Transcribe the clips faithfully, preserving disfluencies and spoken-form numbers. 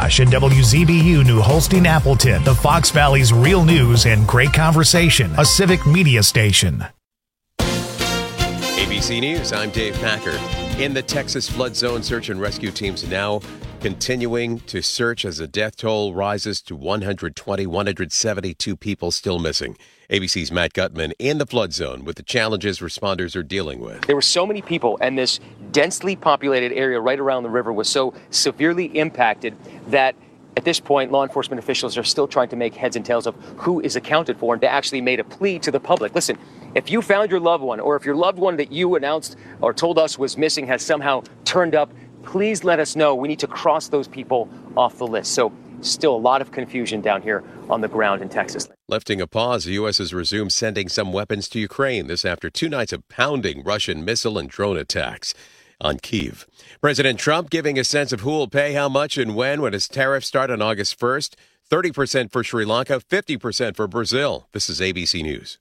Josh and W Z B U New Holstein Appleton, the Fox Valley's real news and great conversation, a civic media station. A B C News, I'm Dave Packer. In the Texas flood zone, search and rescue teams now continuing to search as the death toll rises to one hundred twenty, one hundred seventy-two people still missing. A B C's Matt Gutman in the flood zone with the challenges responders are dealing with. There were so many people, and this densely populated area right around the river was so severely impacted that at this point, law enforcement officials are still trying to make heads and tails of who is accounted for, and they actually made a plea to the public. Listen, if you found your loved one, or if your loved one that you announced or told us was missing has somehow turned up, please let us know. We need to cross those people off the list. So still a lot of confusion down here on the ground in Texas. Lifting a pause, the U S has resumed sending some weapons to Ukraine. This after two nights of pounding Russian missile and drone attacks on Kyiv. President Trump giving a sense of who will pay how much and when when his tariffs start on August first. thirty percent for Sri Lanka, fifty percent for Brazil. This is A B C News.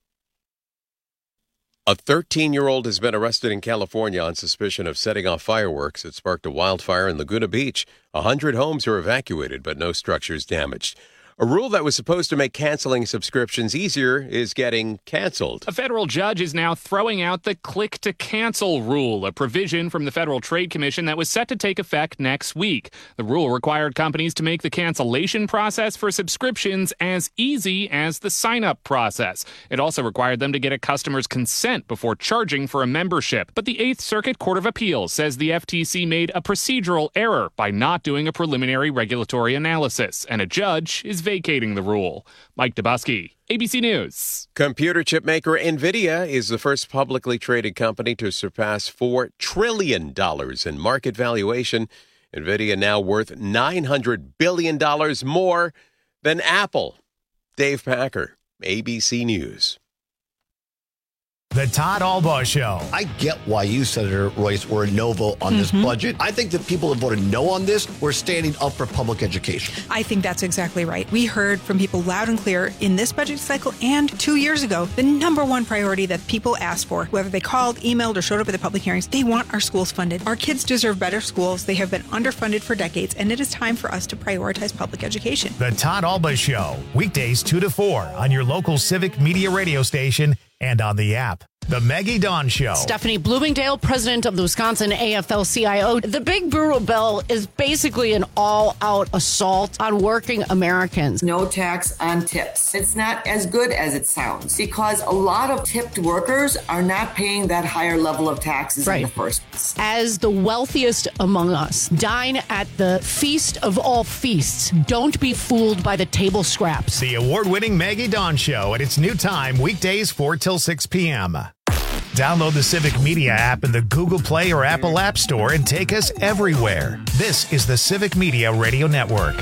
A thirteen-year-old has been arrested in California on suspicion of setting off fireworks that sparked a wildfire in Laguna Beach. A hundred homes are evacuated, but no structures damaged. A rule that was supposed to make canceling subscriptions easier is getting canceled. A federal judge is now throwing out the click-to-cancel rule, a provision from the Federal Trade Commission that was set to take effect next week. The rule required companies to make the cancellation process for subscriptions as easy as the sign-up process. It also required them to get a customer's consent before charging for a membership. But the Eighth Circuit Court of Appeals says the F T C made a procedural error by not doing a preliminary regulatory analysis, and a judge is vacating the rule. Mike Dubusky, A B C News. Computer chip maker NVIDIA is the first publicly traded company to surpass four trillion dollars in market valuation. NVIDIA now worth nine hundred billion dollars more than Apple. Dave Packer, A B C News. The Todd Albaugh Show. I get why you, Senator Royce, were a no vote on mm-hmm. this budget. I think that people that voted no on this were standing up for public education. I think that's exactly right. We heard from people loud and clear in this budget cycle and two years ago, the number one priority that people asked for, whether they called, emailed, or showed up at the public hearings, they want our schools funded. Our kids deserve better schools. They have been underfunded for decades, and it is time for us to prioritize public education. The Todd Albaugh Show, weekdays two to four on your local civic media radio station and on the app. The Maggie Dawn Show. Stephanie Bloomingdale, president of the Wisconsin A F L C I O. The big brewer bill is basically an all-out assault on working Americans. No tax on tips. It's not as good as it sounds because a lot of tipped workers are not paying that higher level of taxes right. in the first place. As the wealthiest among us, dine at the feast of all feasts. Don't be fooled by the table scraps. The award-winning Maggie Dawn Show at its new time, weekdays four till six p.m. Download the Civic Media app in the Google Play or Apple App Store and take us everywhere. This is the Civic Media Radio Network.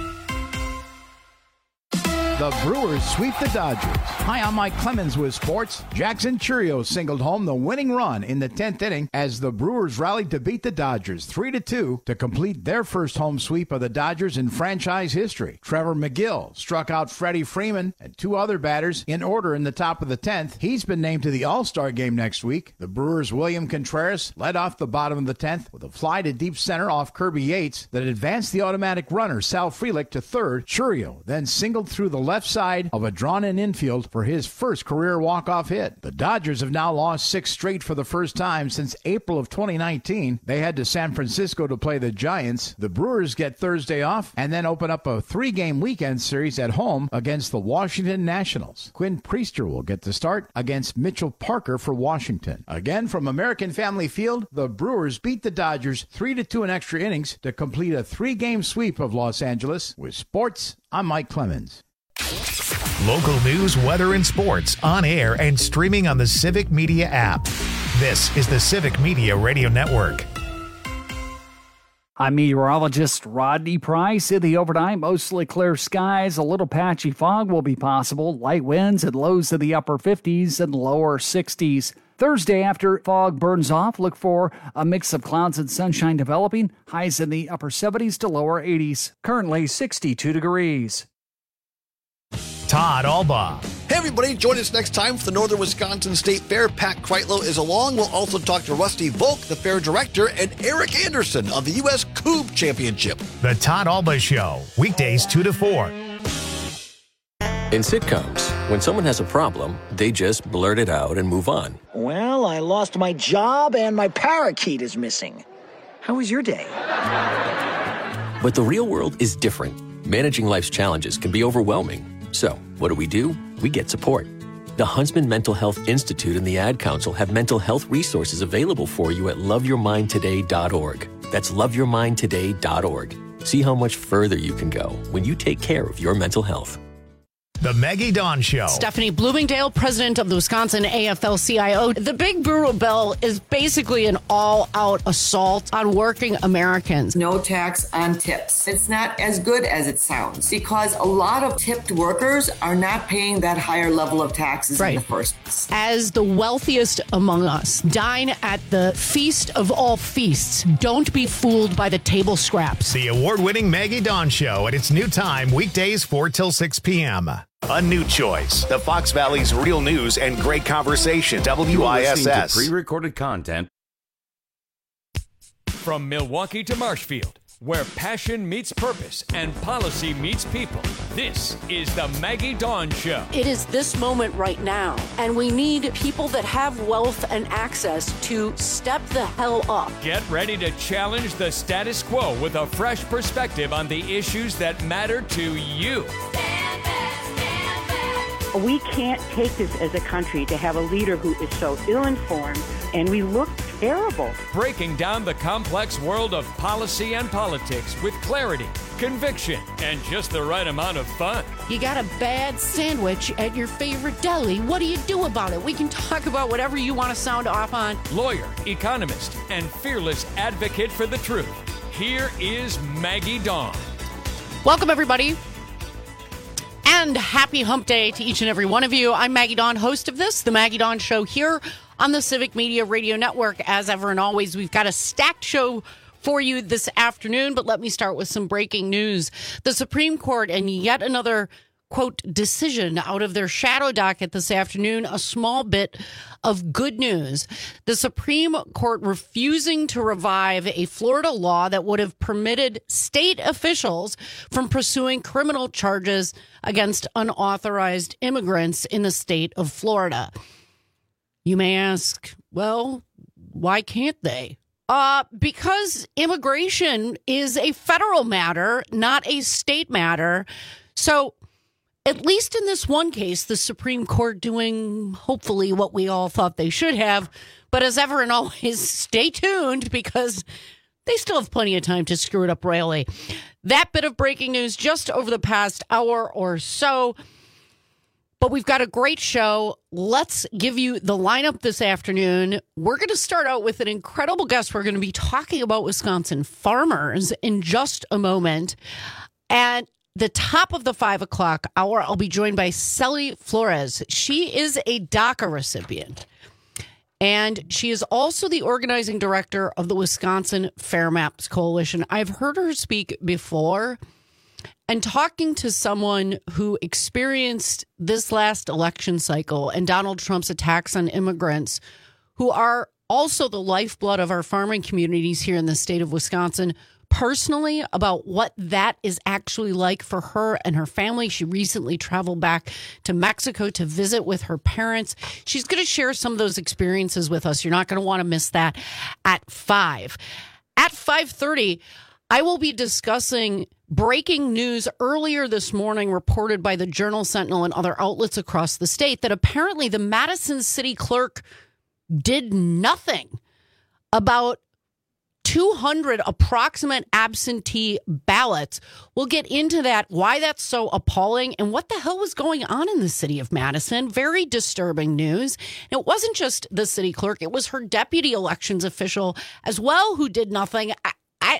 The Brewers sweep the Dodgers. Hi, I'm Mike Clemens with sports. Jackson Chourio singled home the winning run in the tenth inning as the Brewers rallied to beat the Dodgers three to two to complete their first home sweep of the Dodgers in franchise history. Trevor McGill struck out Freddie Freeman and two other batters in order in the top of the tenth. He's been named to the All-Star game next week. The Brewers' William Contreras led off the bottom of the tenth with a fly to deep center off Kirby Yates that advanced the automatic runner Sal Frelick to third. Chourio then singled through the left side of a drawn-in infield for his first career walk-off hit. The Dodgers have now lost six straight for the first time since April of twenty nineteen. They head to San Francisco to play the Giants. The Brewers get Thursday off and then open up a three-game weekend series at home against the Washington Nationals. Quinn Priester will get the start against Mitchell Parker for Washington. Again, from American Family Field, the Brewers beat the Dodgers three to two in extra innings to complete a three-game sweep of Los Angeles. With sports, I'm Mike Clemens. Local news, weather, and sports on air and streaming on the Civic Media app. This is the Civic Media Radio Network. I'm meteorologist Rodney Price. In the overnight, mostly clear skies. A little patchy fog will be possible. Light winds and lows in the upper fifties and lower sixties. Thursday, after fog burns off, look for a mix of clouds and sunshine developing. Highs in the upper seventies to lower eighties. Currently sixty-two degrees. Todd Albaugh, Hey, everybody, join us next time for the Northern Wisconsin State Fair. Pat Kreitlow is along. We'll also talk to Rusty Volk, the fair director, and Eric Anderson of the U S Coupe Championship. The Todd Alba Show, weekdays two to four. In sitcoms, when someone has a problem, they just blurt it out and move on. Well, I lost my job and my parakeet is missing. How was your day? But the real world is different. Managing life's challenges can be overwhelming. So, what do we do? We get support. The Huntsman Mental Health Institute and the Ad Council have mental health resources available for you at love your mind today dot org. That's love your mind today dot org. See how much further you can go when you take care of your mental health. The Maggie Dawn Show. Stephanie Bloomingdale, president of the Wisconsin A F L C I O. The Big Brewer Bill is basically an all-out assault on working Americans. No tax on tips. It's not as good as it sounds because a lot of tipped workers are not paying that higher level of taxes right. in the first place. As the wealthiest among us dine at the feast of all feasts, don't be fooled by the table scraps. The award-winning Maggie Dawn Show at its new time, weekdays four till six p.m. A new choice. The Fox Valley's real news and great conversation. W I S S. Pre-recorded content. From Milwaukee to Marshfield, where passion meets purpose and policy meets people. This is the Maggie Dawn Show. It is this moment right now, and we need people that have wealth and access to step the hell up. Get ready to challenge the status quo with a fresh perspective on the issues that matter to you. We can't take this as a country to have a leader who is so ill-informed, and we look terrible. Breaking down the complex world of policy and politics with clarity, conviction, and just the right amount of fun. You got a bad sandwich at your favorite deli. What do you do about it? We can talk about whatever you want to sound off on. Lawyer, economist, and fearless advocate for the truth. Here is Maggie Dawn. Welcome, everybody. And happy hump day to each and every one of you. I'm Maggie Dawn, host of this, The Maggie Dawn Show, here on the Civic Media Radio Network. As ever and always, we've got a stacked show for you this afternoon, but let me start with some breaking news. The Supreme Court and yet another, quote, decision out of their shadow docket this afternoon, a small bit of good news. The Supreme Court refusing to revive a Florida law that would have permitted state officials from pursuing criminal charges against unauthorized immigrants in the state of Florida. You may ask, well, why can't they? Uh, because immigration is a federal matter, not a state matter. So at least in this one case, the Supreme Court doing hopefully what we all thought they should have. But as ever and always, stay tuned because they still have plenty of time to screw it up royally. That bit of breaking news just over the past hour or so. But we've got a great show. Let's give you the lineup this afternoon. We're going to start out with an incredible guest. We're going to be talking about Wisconsin farmers in just a moment. At the top of the five o'clock hour, I'll be joined by Celly Flores. She is a DACA recipient. And she is also the organizing director of the Wisconsin Fair Maps Coalition. I've heard her speak before. And talking to someone who experienced this last election cycle and Donald Trump's attacks on immigrants, who are also the lifeblood of our farming communities here in the state of Wisconsin, personally about what that is actually like for her and her family. She recently traveled back to Mexico to visit with her parents. She's going to share some of those experiences with us. You're not going to want to miss that at five. At five thirty, I will be discussing breaking news earlier this morning reported by the Journal Sentinel and other outlets across the state that apparently the Madison City Clerk did nothing about two hundred approximate absentee ballots. We'll get into that, why that's so appalling, and what the hell was going on in the city of Madison. Very disturbing news. And it wasn't just the city clerk, it was her deputy elections official as well who did nothing. I, I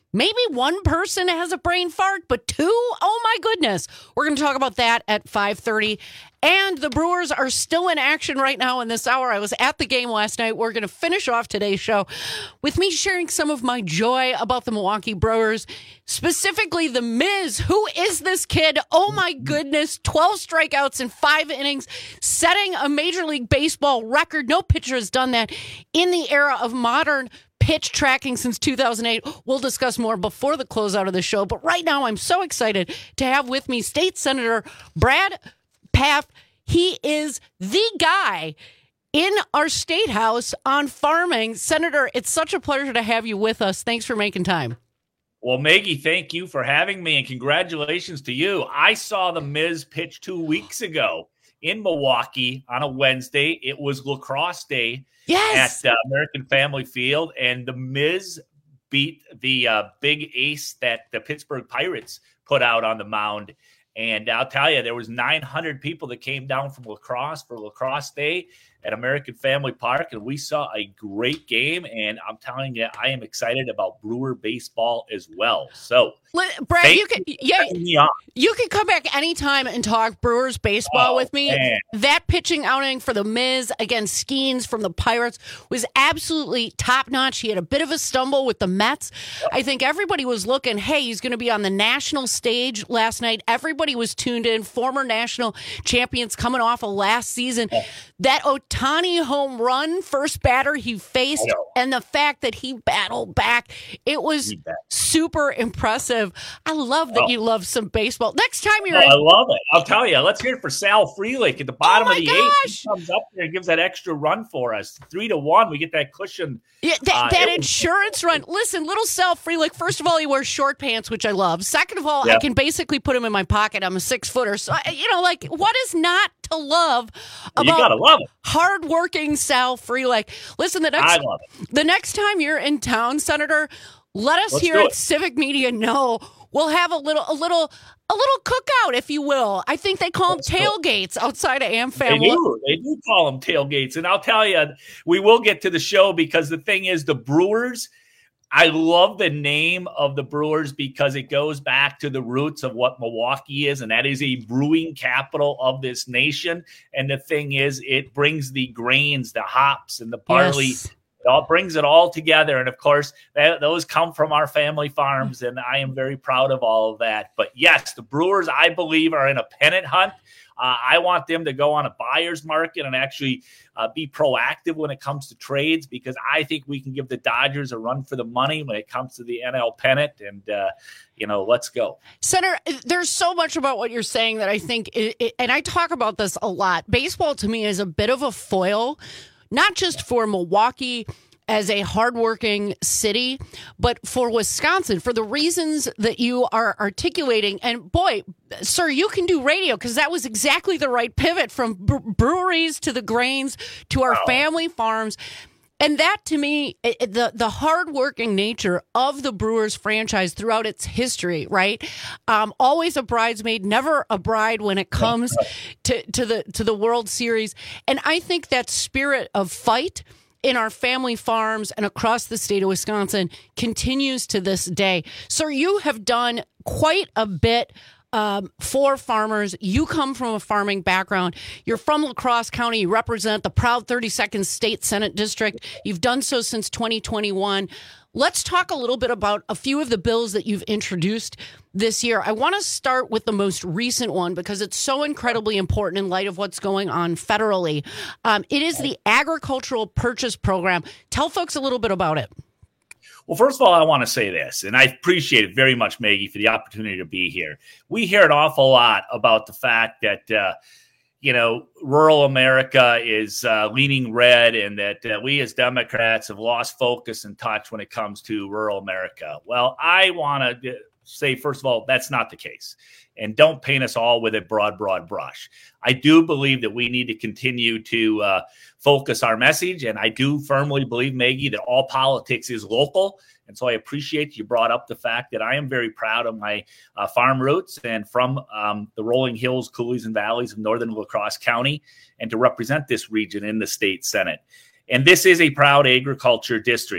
Maybe one person has a brain fart, but two? Oh, my goodness. We're going to talk about that at five thirty. And the Brewers are still in action right now in this hour. I was at the game last night. We're going to finish off today's show with me sharing some of my joy about the Milwaukee Brewers, specifically the Miz. Who is this kid? Oh, my goodness. twelve strikeouts in five innings, setting a Major League Baseball record. No pitcher has done that in the era of modern pitch tracking since two thousand eight. We'll discuss more before the closeout of the show. But right now, I'm so excited to have with me State Senator Brad Pfaff. He is the guy in our state house on farming. Senator, it's such a pleasure to have you with us. Thanks for making time. Well, Maggie, thank you for having me, and congratulations to you. I saw the Miz pitch two weeks ago in Milwaukee on a Wednesday. It was lacrosse day. Yes. At uh, American Family Field, and the Miz beat the uh, big ace that the Pittsburgh Pirates put out on the mound. And I'll tell you, there was nine hundred people that came down from lacrosse for lacrosse day at American Family Park, and we saw a great game. And I'm telling you, I am excited about Brewer baseball as well. So, Brad, you can yeah, you can come back anytime and talk Brewers baseball oh, with me. Man. That pitching outing for the Miz against Skeens from the Pirates was absolutely top notch. He had a bit of a stumble with the Mets. I think everybody was looking, hey, he's going to be on the national stage last night. Everybody was tuned in. Former national champions coming off of last season. Yeah. That Ohtani home run, first batter he faced, and the fact that he battled back, it was super impressive. I love that oh. you love some baseball. Next time you're oh, in- I love it. I'll tell you. Let's hear it for Sal Frelick at the bottom oh of the gosh. eighth. He comes up there and gives that extra run for us. Three to one. We get that cushion. Yeah, that, uh, that was- insurance run. Listen, little Sal Frelick, first of all, he wears short pants, which I love. Second of all, yep. I can basically put him in my pocket. I'm a six footer. So, you know, like, what is not to love about you gotta love it. hardworking Sal Frelick? Listen, the next, I love it. the next time you're in town, Senator, let us Let's here do at it. Civic Media know. We'll have a little, a little, a little cookout, if you will. I think they call them tailgates outside of AmFam. They do. They do call them tailgates. And I'll tell you, we will get to the show because the thing is, the Brewers, I love the name of the Brewers because it goes back to the roots of what Milwaukee is, and that is a brewing capital of this nation. And the thing is, it brings the grains, the hops, and the barley. Yes. It all brings it all together. And of course, that, those come from our family farms, and I am very proud of all of that. But yes, the Brewers, I believe, are in a pennant hunt. Uh, I want them to go on a buyer's market and actually uh, be proactive when it comes to trades, because I think we can give the Dodgers a run for the money when it comes to the N L pennant. And, uh, you know, let's go. Senator, there's so much about what you're saying that I think, it, it, and I talk about this a lot. Baseball to me is a bit of a foil, not just for Milwaukee as a hardworking city, but for Wisconsin, for the reasons that you are articulating. And boy, sir, you can do radio, because that was exactly the right pivot from bre- breweries to the grains to our wow. family farms. And that, to me, it, the the hardworking nature of the Brewers franchise throughout its history, right? Um, always a bridesmaid, never a bride when it comes to, to the to the World Series. And I think that spirit of fight in our family farms and across the state of Wisconsin continues to this day. Sir, you have done quite a bit Um, for farmers. You come from a farming background. You're from La Crosse County. You represent the proud thirty-second State Senate District. You've done so since twenty twenty-one. Let's talk a little bit about a few of the bills that you've introduced this year. I want to start with the most recent one because it's so incredibly important in light of what's going on federally. Um, it is the Agricultural Purchase Program. Tell folks a little bit about it. Well, first of all, I want to say this, and I appreciate it very much, Maggie, for the opportunity to be here. We hear an awful lot about the fact that, uh, you know, rural America is uh, leaning red, and that uh, we as Democrats have lost focus and touch when it comes to rural America. Well, I want to say, first of all, that's not the case. And don't paint us all with a broad, broad brush. I do believe that we need to continue to uh, focus our message. And I do firmly believe, Maggie, that all politics is local. And so I appreciate you brought up the fact that I am very proud of my uh, farm roots and from um, the rolling hills, coulees, and valleys of northern La Crosse County, and to represent this region in the state Senate. And this is a proud agriculture district.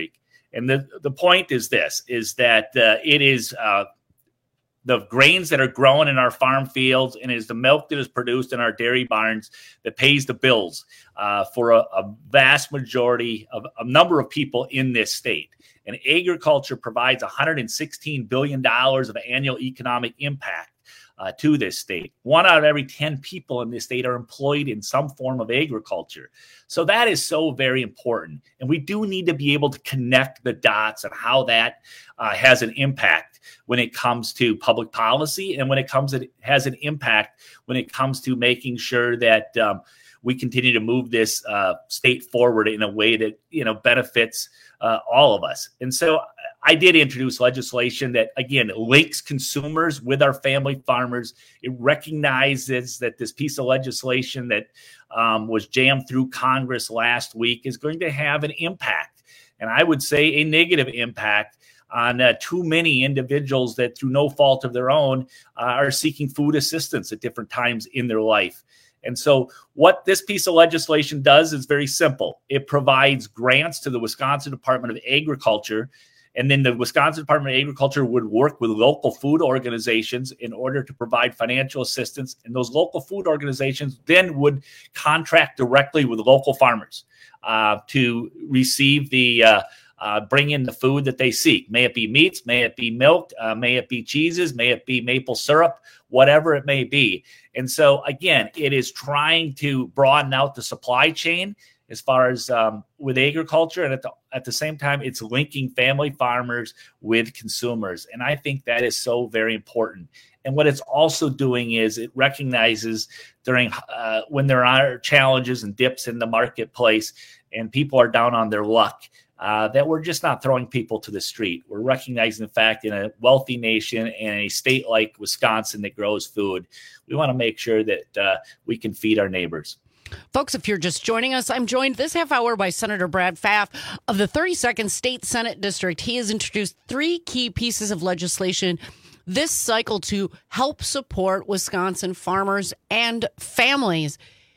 And the, the point is this, is that uh, it is uh, the grains that are grown in our farm fields, and it is the milk that is produced in our dairy barns that pays the bills uh, for a, a vast majority of a number of people in this state. And agriculture provides one hundred sixteen billion dollars of annual economic impact uh, to this state. One out of every ten people in this state are employed in some form of agriculture. So that is so very important. And we do need to be able to connect the dots on how that uh, has an impact when it comes to public policy, and when it comes, it has an impact when it comes to making sure that um, we continue to move this uh, state forward in a way that, you know, benefits uh, all of us. And so I did introduce legislation that, again, links consumers with our family farmers. It recognizes that this piece of legislation that um, was jammed through Congress last week is going to have an impact, and I would say a negative impact on uh, too many individuals that, through no fault of their own, uh, are seeking food assistance at different times in their life. And so what this piece of legislation does is very simple. It provides grants to the Wisconsin Department of Agriculture, and then the Wisconsin Department of Agriculture would work with local food organizations in order to provide financial assistance. And those local food organizations then would contract directly with local farmers uh, to receive the uh, Uh, bring in the food that they seek. May it be meats, may it be milk, uh, may it be cheeses, may it be maple syrup, whatever it may be. And so, again, it is trying to broaden out the supply chain as far as um, with agriculture. And at the, at the same time, it's linking family farmers with consumers. And I think that is so very important. And what it's also doing is it recognizes during uh, when there are challenges and dips in the marketplace and people are down on their luck, Uh, that we're just not throwing people to the street. We're recognizing the fact in a wealthy nation and a state like Wisconsin that grows food, we want to make sure that uh, we can feed our neighbors. Folks, if you're just joining us, I'm joined this half hour by Senator Brad Pfaff of the thirty-second State Senate District. He has introduced three key pieces of legislation this cycle to help support Wisconsin farmers and families.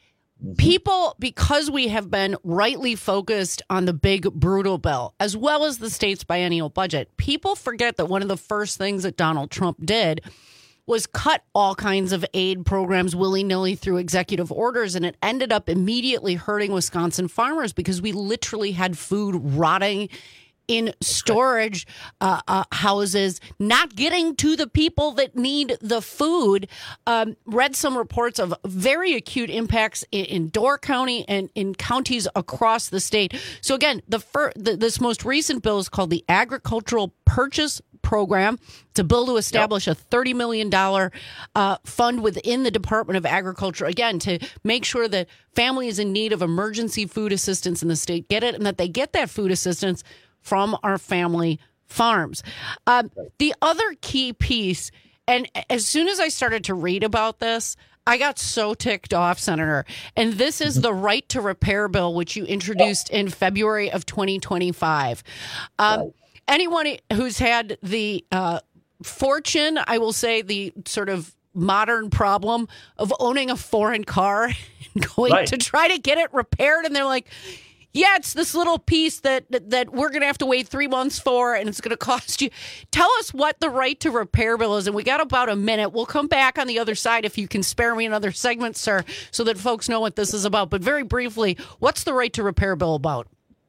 People, because we have been rightly focused on the big, brutal bill, as well as the state's biennial budget, people forget that one of the first things that Donald Trump did was cut all kinds of aid programs willy-nilly through executive orders, and it ended up immediately hurting Wisconsin farmers because we literally had food rotting in storage uh, uh, houses, not getting to the people that need the food. Um, read some reports of very acute impacts in, in Door County and in counties across the state. So again, the, fir- the this most recent bill is called the Agricultural Purchase Program. It's a bill to establish yep. a thirty million dollars uh, fund within the Department of Agriculture, again, to make sure that families in need of emergency food assistance in the state get it, and that they get that food assistance from our family farms. Um, the other key piece, and as soon as I started to read about this, I got so ticked off, Senator. And this is the Right to Repair bill, which you introduced in February of twenty twenty-five. Um, anyone who's had the uh, fortune, I will say the sort of modern problem of owning a foreign car and going right. to try to get it repaired, and they're like, yeah, it's this little piece that that, that we're going to have to wait three months for, and it's going to cost you. Tell us what the Right to Repair bill is, and we got about a minute. We'll come back on the other side if you can spare me another segment, sir, so that folks know what this is about. But very briefly, what's the Right to Repair bill about?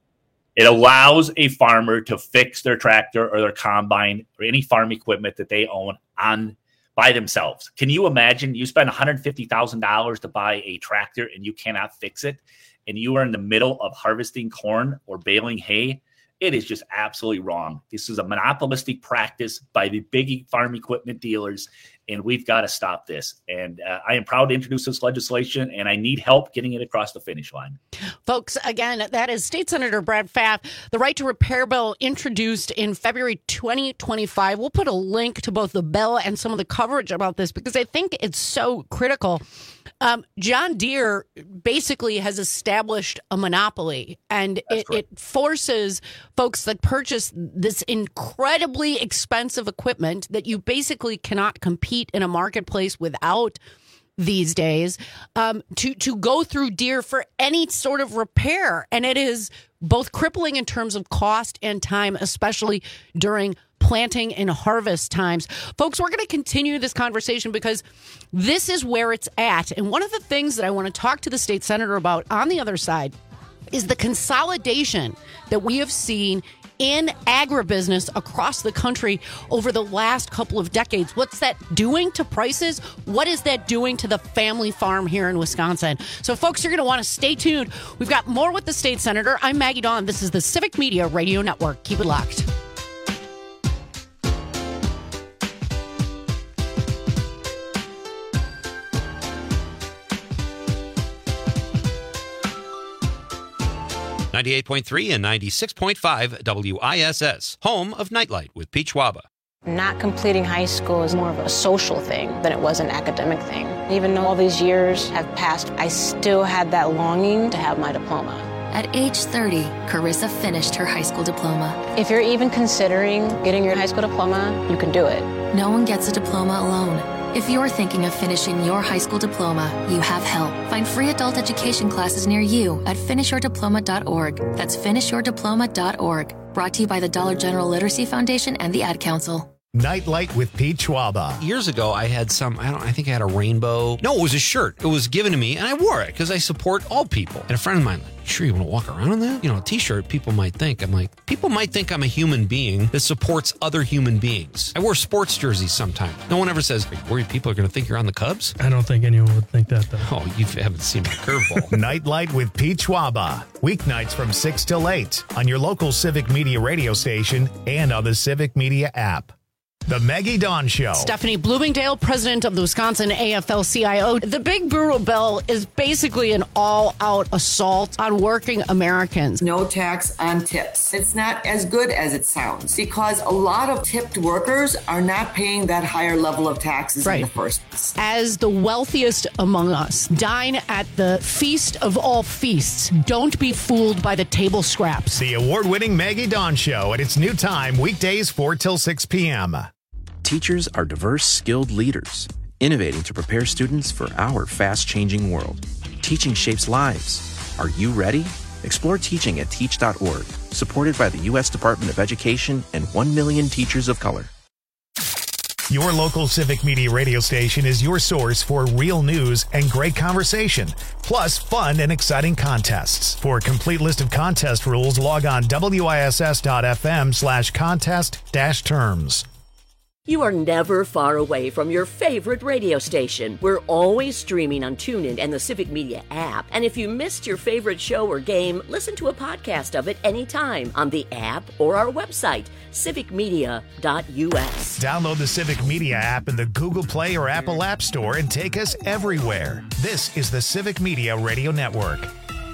It allows a farmer to fix their tractor or their combine or any farm equipment that they own on by themselves. Can you imagine you spend one hundred fifty thousand dollars to buy a tractor and you cannot fix it, and you are in the middle of harvesting corn or baling hay? It is just absolutely wrong. This is a monopolistic practice by the big farm equipment dealers, and we've got to stop this. And uh, I am proud to introduce this legislation, and I need help getting it across the finish line. Folks, again, that is State Senator Brad Pfaff. The Right to Repair bill introduced in February twenty twenty-five. We'll put a link to both the bill and some of the coverage about this because I think it's so critical. Um, John Deere basically has established a monopoly, and it, it forces folks that purchase this incredibly expensive equipment that you basically cannot compete in a marketplace without these days um, to, to go through Deere for any sort of repair. And it is both crippling in terms of cost and time, especially during planting and harvest times. Folks, we're going to continue this conversation because this is where it's at. And one of the things that I want to talk to the state senator about on the other side is the consolidation that we have seen in agribusiness across the country over the last couple of decades. What's that doing to prices? What is that doing to the family farm here in Wisconsin? So, folks, you're going to want to stay tuned. We've got more with the state senator. I'm Maggie Dawn. This is the Civic Media Radio Network. Keep it locked. ninety-eight point three and ninety-six point five W I S S, home of Nightlight with Pete Schwaba. Not completing high school is more of a social thing than it was an academic thing. Even though all these years have passed, I still had that longing to have my diploma. At age thirty, Carissa finished her high school diploma. If you're even considering getting your high school diploma, you can do it. No one gets a diploma alone. If you're thinking of finishing your high school diploma, you have help. Find free adult education classes near you at finish your diploma dot org. That's finish your diploma dot org. Brought to you by the Dollar General Literacy Foundation and the Ad Council. Nightlight with Pete Schwaba. Years ago, I had some, I don't, I think I had a rainbow. No, it was a shirt. It was given to me, and I wore it because I support all people. And a friend of mine, like, sure you want to walk around in that? You know, a t-shirt, people might think. I'm like, people might think I'm a human being that supports other human beings. I wear sports jerseys sometimes. No one ever says, are you worried people are going to think you're on the Cubs? I don't think anyone would think that, though. Oh, you haven't seen my curveball. Nightlight with Pete Schwaba. Weeknights from six till eight on your local Civic Media radio station and on the Civic Media app. The Maggie Dawn Show. Stephanie Bloomingdale, president of the Wisconsin A F L C I O. The Big Brutal Bill is basically an all-out assault on working Americans. No tax on tips. It's not as good as it sounds because a lot of tipped workers are not paying that higher level of taxes right. in the first place. As the wealthiest among us, dine at the feast of all feasts. Don't be fooled by the table scraps. The award-winning Maggie Dawn Show at its new time, weekdays four till six p.m. Teachers are diverse, skilled leaders, innovating to prepare students for our fast-changing world. Teaching shapes lives. Are you ready? Explore teaching at teach dot org, supported by the U S Department of Education and one million teachers of color. Your local Civic Media radio station is your source for real news and great conversation, plus fun and exciting contests. For a complete list of contest rules, log on W I S S dot F M slash contest dash terms. You are never far away from your favorite radio station. We're always streaming on TuneIn and the Civic Media app. And if you missed your favorite show or game, listen to a podcast of it anytime on the app or our website, civic media dot U S. Download the Civic Media app in the Google Play or Apple App Store and take us everywhere. This is the Civic Media Radio Network.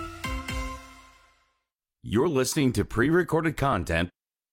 You're listening to pre-recorded content.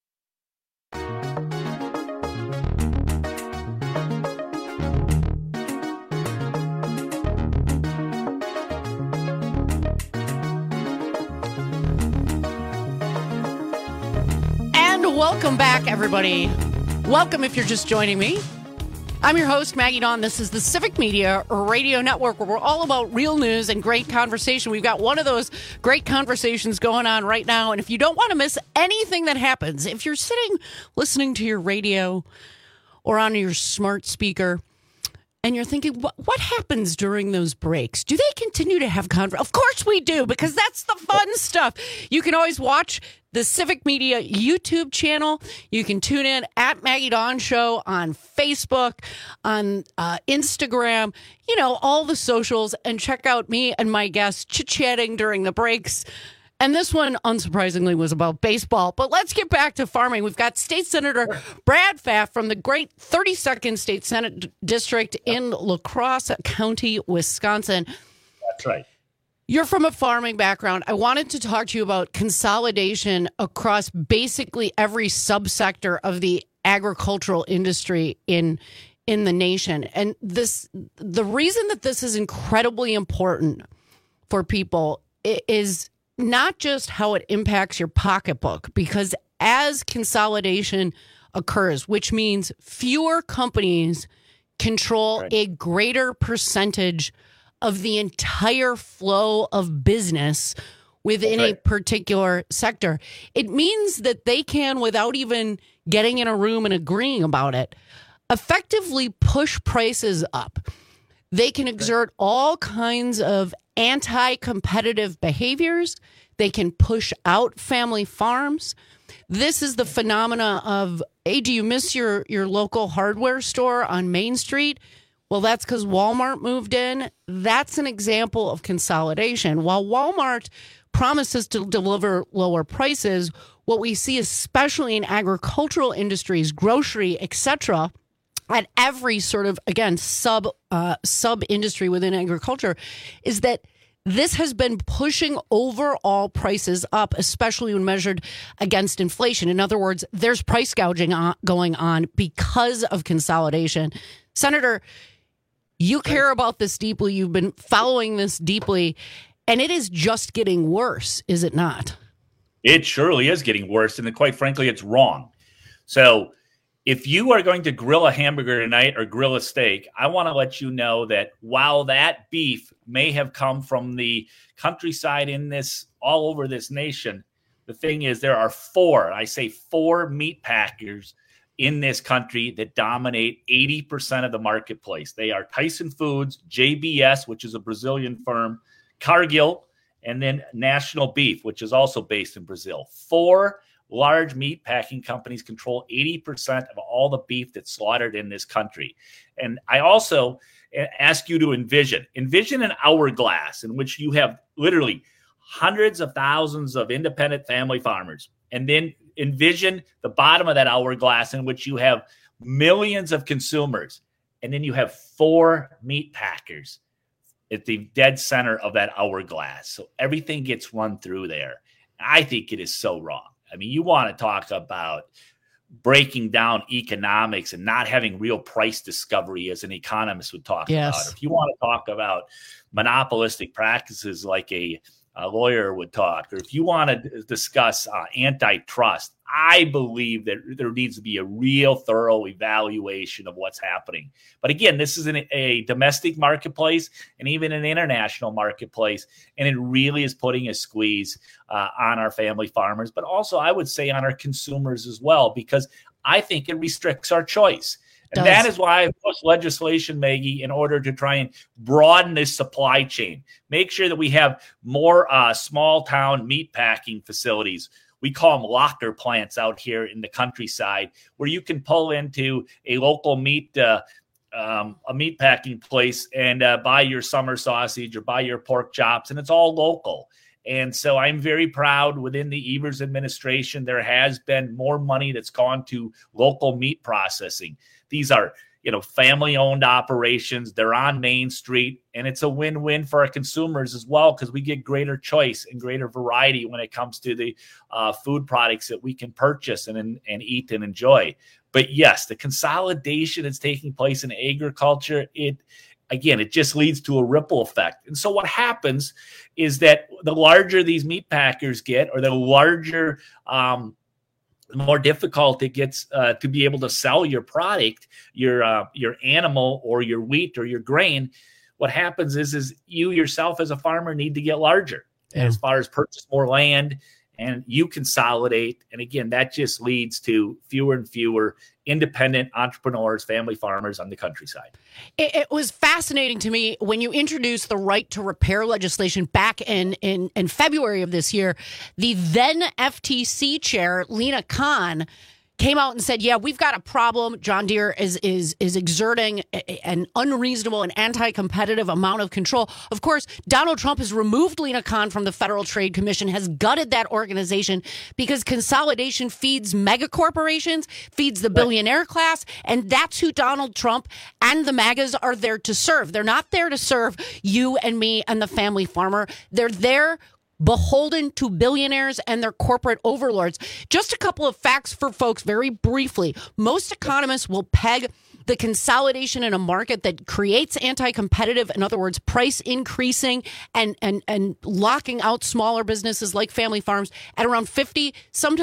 Welcome back, everybody. Welcome if you're just joining me. I'm your host, Maggie Dawn. This is the Civic Media Radio Network, where we're all about real news and great conversation. We've got one of those great conversations going on right now. And if you don't want to miss anything that happens, if you're sitting listening to your radio or on your smart speaker, and you're thinking, what, what happens during those breaks? Do they continue to have conversation? Of course we do, because that's the fun stuff. You can always watch the Civic Media YouTube channel. You can tune in at Maggie Dawn Show on Facebook, on uh, Instagram, you know, all the socials, and check out me and my guests chit-chatting during the breaks. And this one, unsurprisingly, was about baseball. But let's get back to farming. We've got State Senator Brad Pfaff from the great thirty-second State Senate District in La Crosse County, Wisconsin. That's right. You're from a farming background. I wanted to talk to you about consolidation across basically every subsector of the agricultural industry in in the nation. And this, the reason that this is incredibly important for people is not just how it impacts your pocketbook, because as consolidation occurs, which means fewer companies control right. a greater percentage of the entire flow of business within Okay. a particular sector. It means that they can, without even getting in a room and agreeing about it, effectively push prices up. They can exert all kinds of anti-competitive behaviors. They can push out family farms. This is the phenomena of, hey, do you miss your, your local hardware store on Main Street? Well, that's because Walmart moved in. That's an example of consolidation. While Walmart promises to deliver lower prices, what we see, especially in agricultural industries, grocery, et cetera, at every sort of, again, sub uh, sub industry within agriculture, is that this has been pushing overall prices up, especially when measured against inflation. In other words, there's price gouging on, going on because of consolidation. Senator, you care about this deeply. You've been following this deeply, and it is just getting worse, is it not? It surely is getting worse, and quite frankly, it's wrong. So if you are going to grill a hamburger tonight or grill a steak, I want to let you know that while that beef may have come from the countryside in this, all over this nation, the thing is there are four, I say four meat packers in this country that dominate eighty percent of the marketplace. They are Tyson Foods, J B S, which is a Brazilian firm, Cargill, and then National Beef, which is also based in Brazil. Four large meat packing companies control eighty percent of all the beef that's slaughtered in this country. And I also ask you to envision, envision an hourglass in which you have literally hundreds of thousands of independent family farmers. And then envision the bottom of that hourglass in which you have millions of consumers. And then you have four meat packers at the dead center of that hourglass. So everything gets run through there. I think it is so wrong. I mean, you want to talk about breaking down economics and not having real price discovery as an economist would talk Yes. about. If you want to talk about monopolistic practices like a, a lawyer would talk, or if you want to discuss uh, antitrust, I believe that there needs to be a real thorough evaluation of what's happening. But again, this is an, a domestic marketplace and even an international marketplace, and it really is putting a squeeze uh, on our family farmers, but also I would say on our consumers as well, because I think it restricts our choice. And Does. that is why I pushed legislation, Maggie, in order to try and broaden this supply chain. Make sure that we have more uh, small town meat packing facilities. We call them locker plants out here in the countryside, where you can pull into a local meat uh, um, a meat packing place and uh, buy your summer sausage or buy your pork chops, and it's all local. And so I'm very proud within the Evers administration, there has been more money that's gone to local meat processing. These are, you know, family-owned operations. They're on Main Street, and it's a win-win for our consumers as well, because we get greater choice and greater variety when it comes to the uh, food products that we can purchase and, and, and eat and enjoy. But yes, the consolidation that's taking place in agriculture, it again, it just leads to a ripple effect. And so what happens is that the larger these meat packers get, or the larger um, the more difficult it gets uh, to be able to sell your product, your uh, your animal or your wheat or your grain. What happens is, is you yourself as a farmer need to get larger Yeah. as far as purchase more land, and you consolidate. And again, that just leads to fewer and fewer independent entrepreneurs, family farmers on the countryside. It, it was fascinating to me when you introduced the right to repair legislation back in, in, in February of this year. The then F T C chair, Lena Khan, came out and said, yeah, we've got a problem. John Deere is is is exerting a, an unreasonable and anti-competitive amount of control. Of course, Donald Trump has removed Lena Khan from the Federal Trade Commission, has gutted that organization because consolidation feeds mega corporations, feeds the billionaire class, and that's who Donald Trump and the MAGAs are there to serve. They're not there to serve you and me and the family farmer. They're there beholden to billionaires and their corporate overlords. Just a couple of facts for folks very briefly. Most economists will peg the consolidation in a market that creates anti-competitive, in other words, price increasing and, and, and locking out smaller businesses like family farms at around fifty, sometimes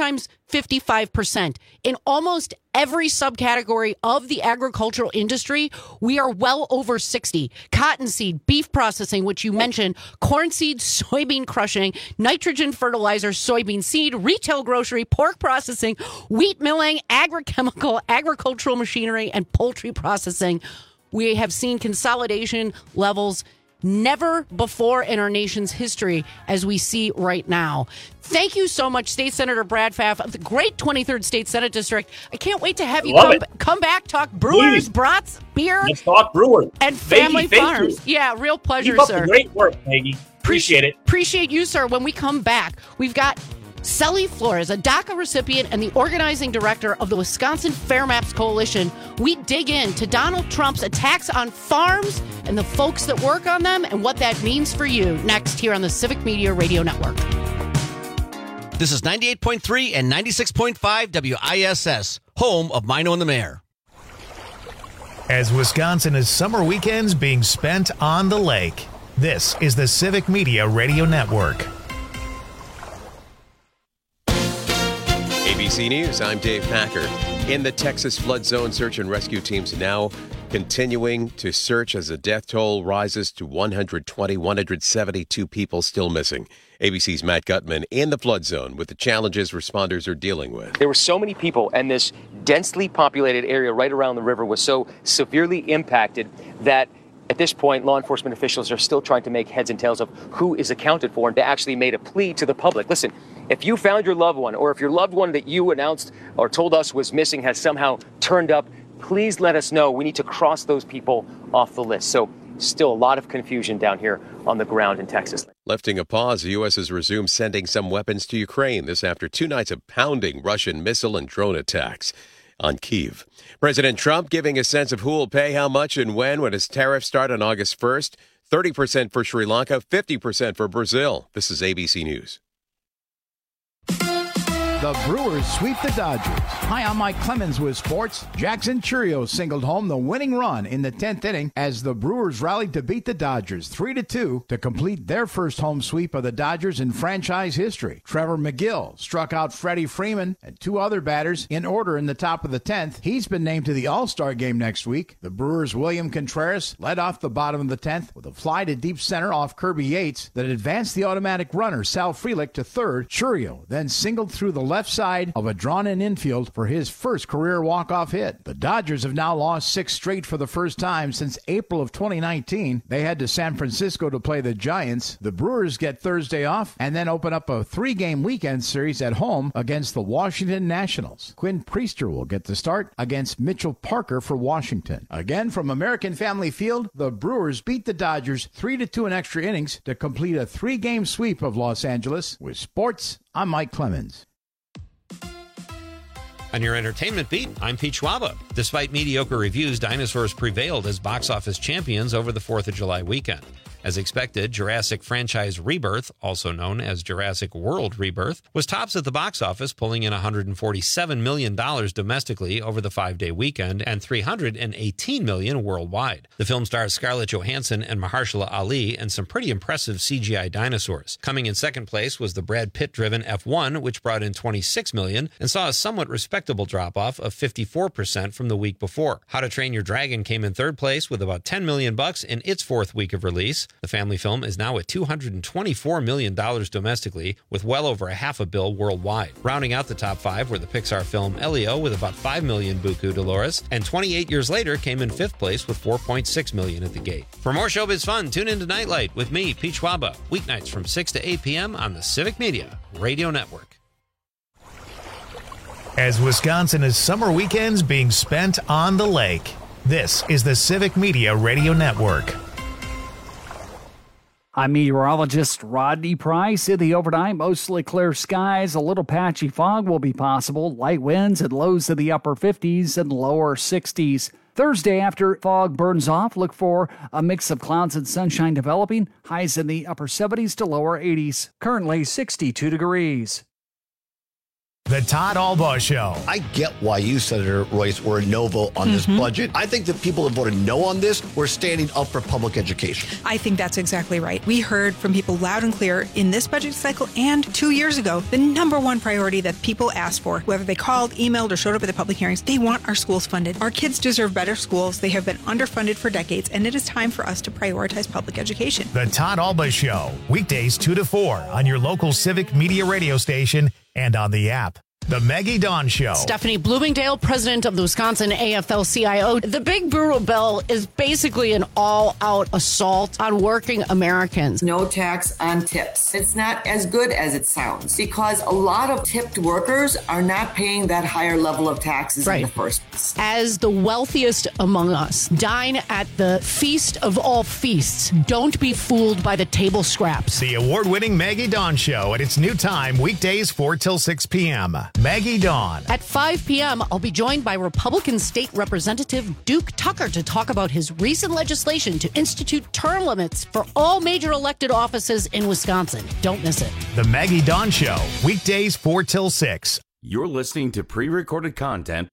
fifty-five percent. In almost every subcategory of the agricultural industry, we are well over sixty. Cottonseed, beef processing, which you mentioned, corn seed, soybean crushing, nitrogen fertilizer, soybean seed, retail grocery, pork processing, wheat milling, agrochemical, agricultural machinery, and poultry processing. We have seen consolidation levels never before in our nation's history as we see right now. Thank you so much, State Senator Brad Pfaff of the great twenty-third State Senate District. I can't wait to have you come, come back, talk Brewers, Please. brats, beer. Let's talk Brewers. And family Maggie, thank farms. you. Yeah, real pleasure, Keep up sir. the great work, Maggie. Appreciate it. Appreciate you, sir. When we come back, we've got Sally Flores, a DACA recipient and the organizing director of the Wisconsin Fair Maps Coalition. We dig into Donald Trump's attacks on farms and the folks that work on them and what that means for you next here on the Civic Media Radio Network. This is ninety-eight point three and ninety-six point five W I S S, home of Mino and the Mayor. As Wisconsin is summer weekends being spent on the lake, this is the Civic Media Radio Network. A B C News, I'm Dave Packer. In the Texas flood zone, search and rescue teams now continuing to search as the death toll rises to one hundred twenty, one hundred seventy-two people still missing. A B C's Matt Gutman in the flood zone with the challenges responders are dealing with. There were so many people, and this densely populated area right around the river was so severely impacted that at this point, law enforcement officials are still trying to make heads and tails of who is accounted for, and they actually made a plea to the public. Listen, if you found your loved one, or if your loved one that you announced or told us was missing has somehow turned up, please let us know. We need to cross those people off the list. So still a lot of confusion down here on the ground in Texas. Lifting a pause, the U S has resumed sending some weapons to Ukraine. This after two nights of pounding Russian missile and drone attacks on Kyiv. President Trump giving a sense of who will pay how much and when when his tariffs start on August first. thirty percent for Sri Lanka, fifty percent for Brazil. This is A B C News. The Brewers sweep the Dodgers. Hi, I'm Mike Clemens with sports. Jackson Chourio singled home the winning run in the tenth inning as the Brewers rallied to beat the Dodgers three to two to complete their first home sweep of the Dodgers in franchise history. Trevor McGill struck out Freddie Freeman and two other batters in order in the top of the tenth. He's been named to the All-Star game next week. The Brewers' William Contreras led off the bottom of the tenth with a fly to deep center off Kirby Yates that advanced the automatic runner Sal Frelick to third. Chourio then singled through the left side of a drawn-in infield for his first career walk-off hit. The Dodgers have now lost six straight for the first time since April of twenty nineteen. They head to San Francisco to play the Giants. The Brewers get Thursday off and then open up a three-game weekend series at home against the Washington Nationals. Quinn Priester will get the start against Mitchell Parker for Washington. Again, from American Family Field, the Brewers beat the Dodgers three to two in extra innings to complete a three-game sweep of Los Angeles. With sports, I'm Mike Clemens. On your entertainment beat, I'm Pete Schwaba. Despite mediocre reviews, dinosaurs prevailed as box office champions over the fourth of July weekend. As expected, Jurassic franchise Rebirth, also known as Jurassic World Rebirth, was tops at the box office, pulling in one hundred forty-seven million dollars domestically over the five-day weekend and three hundred eighteen million dollars worldwide. The film stars Scarlett Johansson and Mahershala Ali and some pretty impressive C G I dinosaurs. Coming in second place was the Brad Pitt-driven F one, which brought in twenty-six million dollars and saw a somewhat respectable drop-off of fifty-four percent from the week before. How to Train Your Dragon came in third place with about ten million bucks in its fourth week of release. The family film is now at two hundred twenty-four million dollars domestically, with well over a half a bill worldwide. Rounding out the top five were the Pixar film Elio with about five million buku Dolores, and twenty-eight years later came in fifth place with four point six million at the gate. For more showbiz fun, tune into Nightlight with me, Pete Schwaba, weeknights from six to eight p.m. on the Civic Media Radio Network. As Wisconsin is summer weekends being spent on the lake, this is the Civic Media Radio Network. I'm meteorologist Rodney Price. In the overnight, mostly clear skies. A little patchy fog will be possible. Light winds and lows in the upper fifties and lower sixties. Thursday, after fog burns off, look for a mix of clouds and sunshine developing. Highs in the upper seventies to lower eighties. Currently sixty-two degrees. The Todd Albaugh Show. I get why you, Senator Royce, were a no vote on this Mhm. budget. I think the people that voted no on this were standing up for public education. I think that's exactly right. We heard from people loud and clear in this budget cycle and two years ago, the number one priority that people asked for, whether they called, emailed, or showed up at the public hearings, they want our schools funded. Our kids deserve better schools. They have been underfunded for decades, and it is time for us to prioritize public education. The Todd Albaugh Show. Weekdays two to four on your local Civic Media radio station and on the app. The Maggie Dawn Show. Stephanie Bloomingdale, president of the Wisconsin A F L C I O. The big brutal bill is basically an all-out assault on working Americans. No tax on tips. It's not as good as it sounds because a lot of tipped workers are not paying that higher level of taxes Right. in the first place. As the wealthiest among us, dine at the feast of all feasts. Don't be fooled by the table scraps. The award-winning Maggie Dawn Show at its new time, weekdays four till six p.m. Maggie Dawn. At five p.m., I'll be joined by Republican State Representative Duke Tucker to talk about his recent legislation to institute term limits for all major elected offices in Wisconsin. Don't miss it. The Maggie Dawn Show, weekdays four till six. You're listening to pre-recorded content.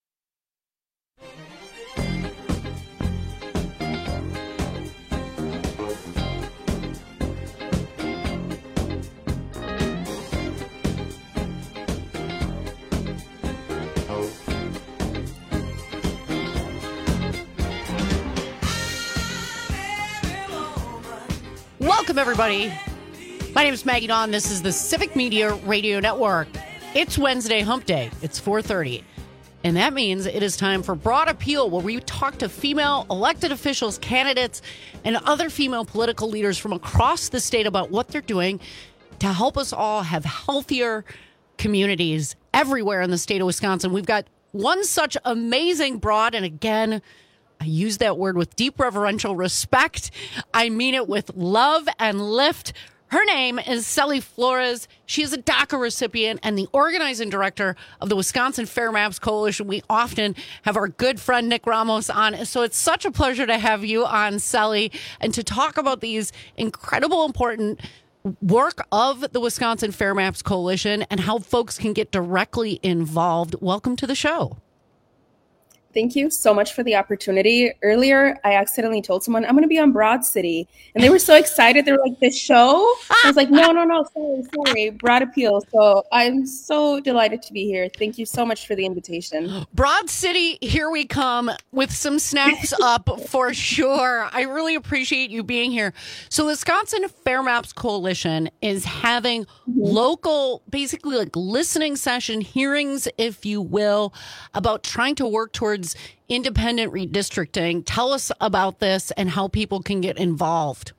Welcome, everybody. My name is Maggie Dawn. This is the Civic Media Radio Network. It's Wednesday Hump Day. It's four thirty. And that means it is time for Broad Appeal, where we talk to female elected officials, candidates, and other female political leaders from across the state about what they're doing to help us all have healthier communities everywhere in the state of Wisconsin. We've got one such amazing broad, and again, I use that word with deep reverential respect. I mean it with love and lift. Her name is Celly Flores. She is a DACA recipient and the organizing director of the Wisconsin Fair Maps Coalition. We often have our good friend Nick Ramos on. So it's such a pleasure to have you on, Celly, and to talk about these incredible, important work of the Wisconsin Fair Maps Coalition and how folks can get directly involved. Welcome to the show. Thank you so much for the opportunity. Earlier, I accidentally told someone I'm going to be on Broad City, and they were so excited. They were like, "This show?" I was like, "No, no, no, sorry, sorry, Broad Appeal." So I'm so delighted to be here. Thank you so much for the invitation. Broad City, here we come with some snaps up for sure. I really appreciate you being here. So, the Wisconsin Fair Maps Coalition is having mm-hmm. local, basically like listening session hearings, if you will, about trying to work towards independent redistricting. Tell us about this and how people can get involved.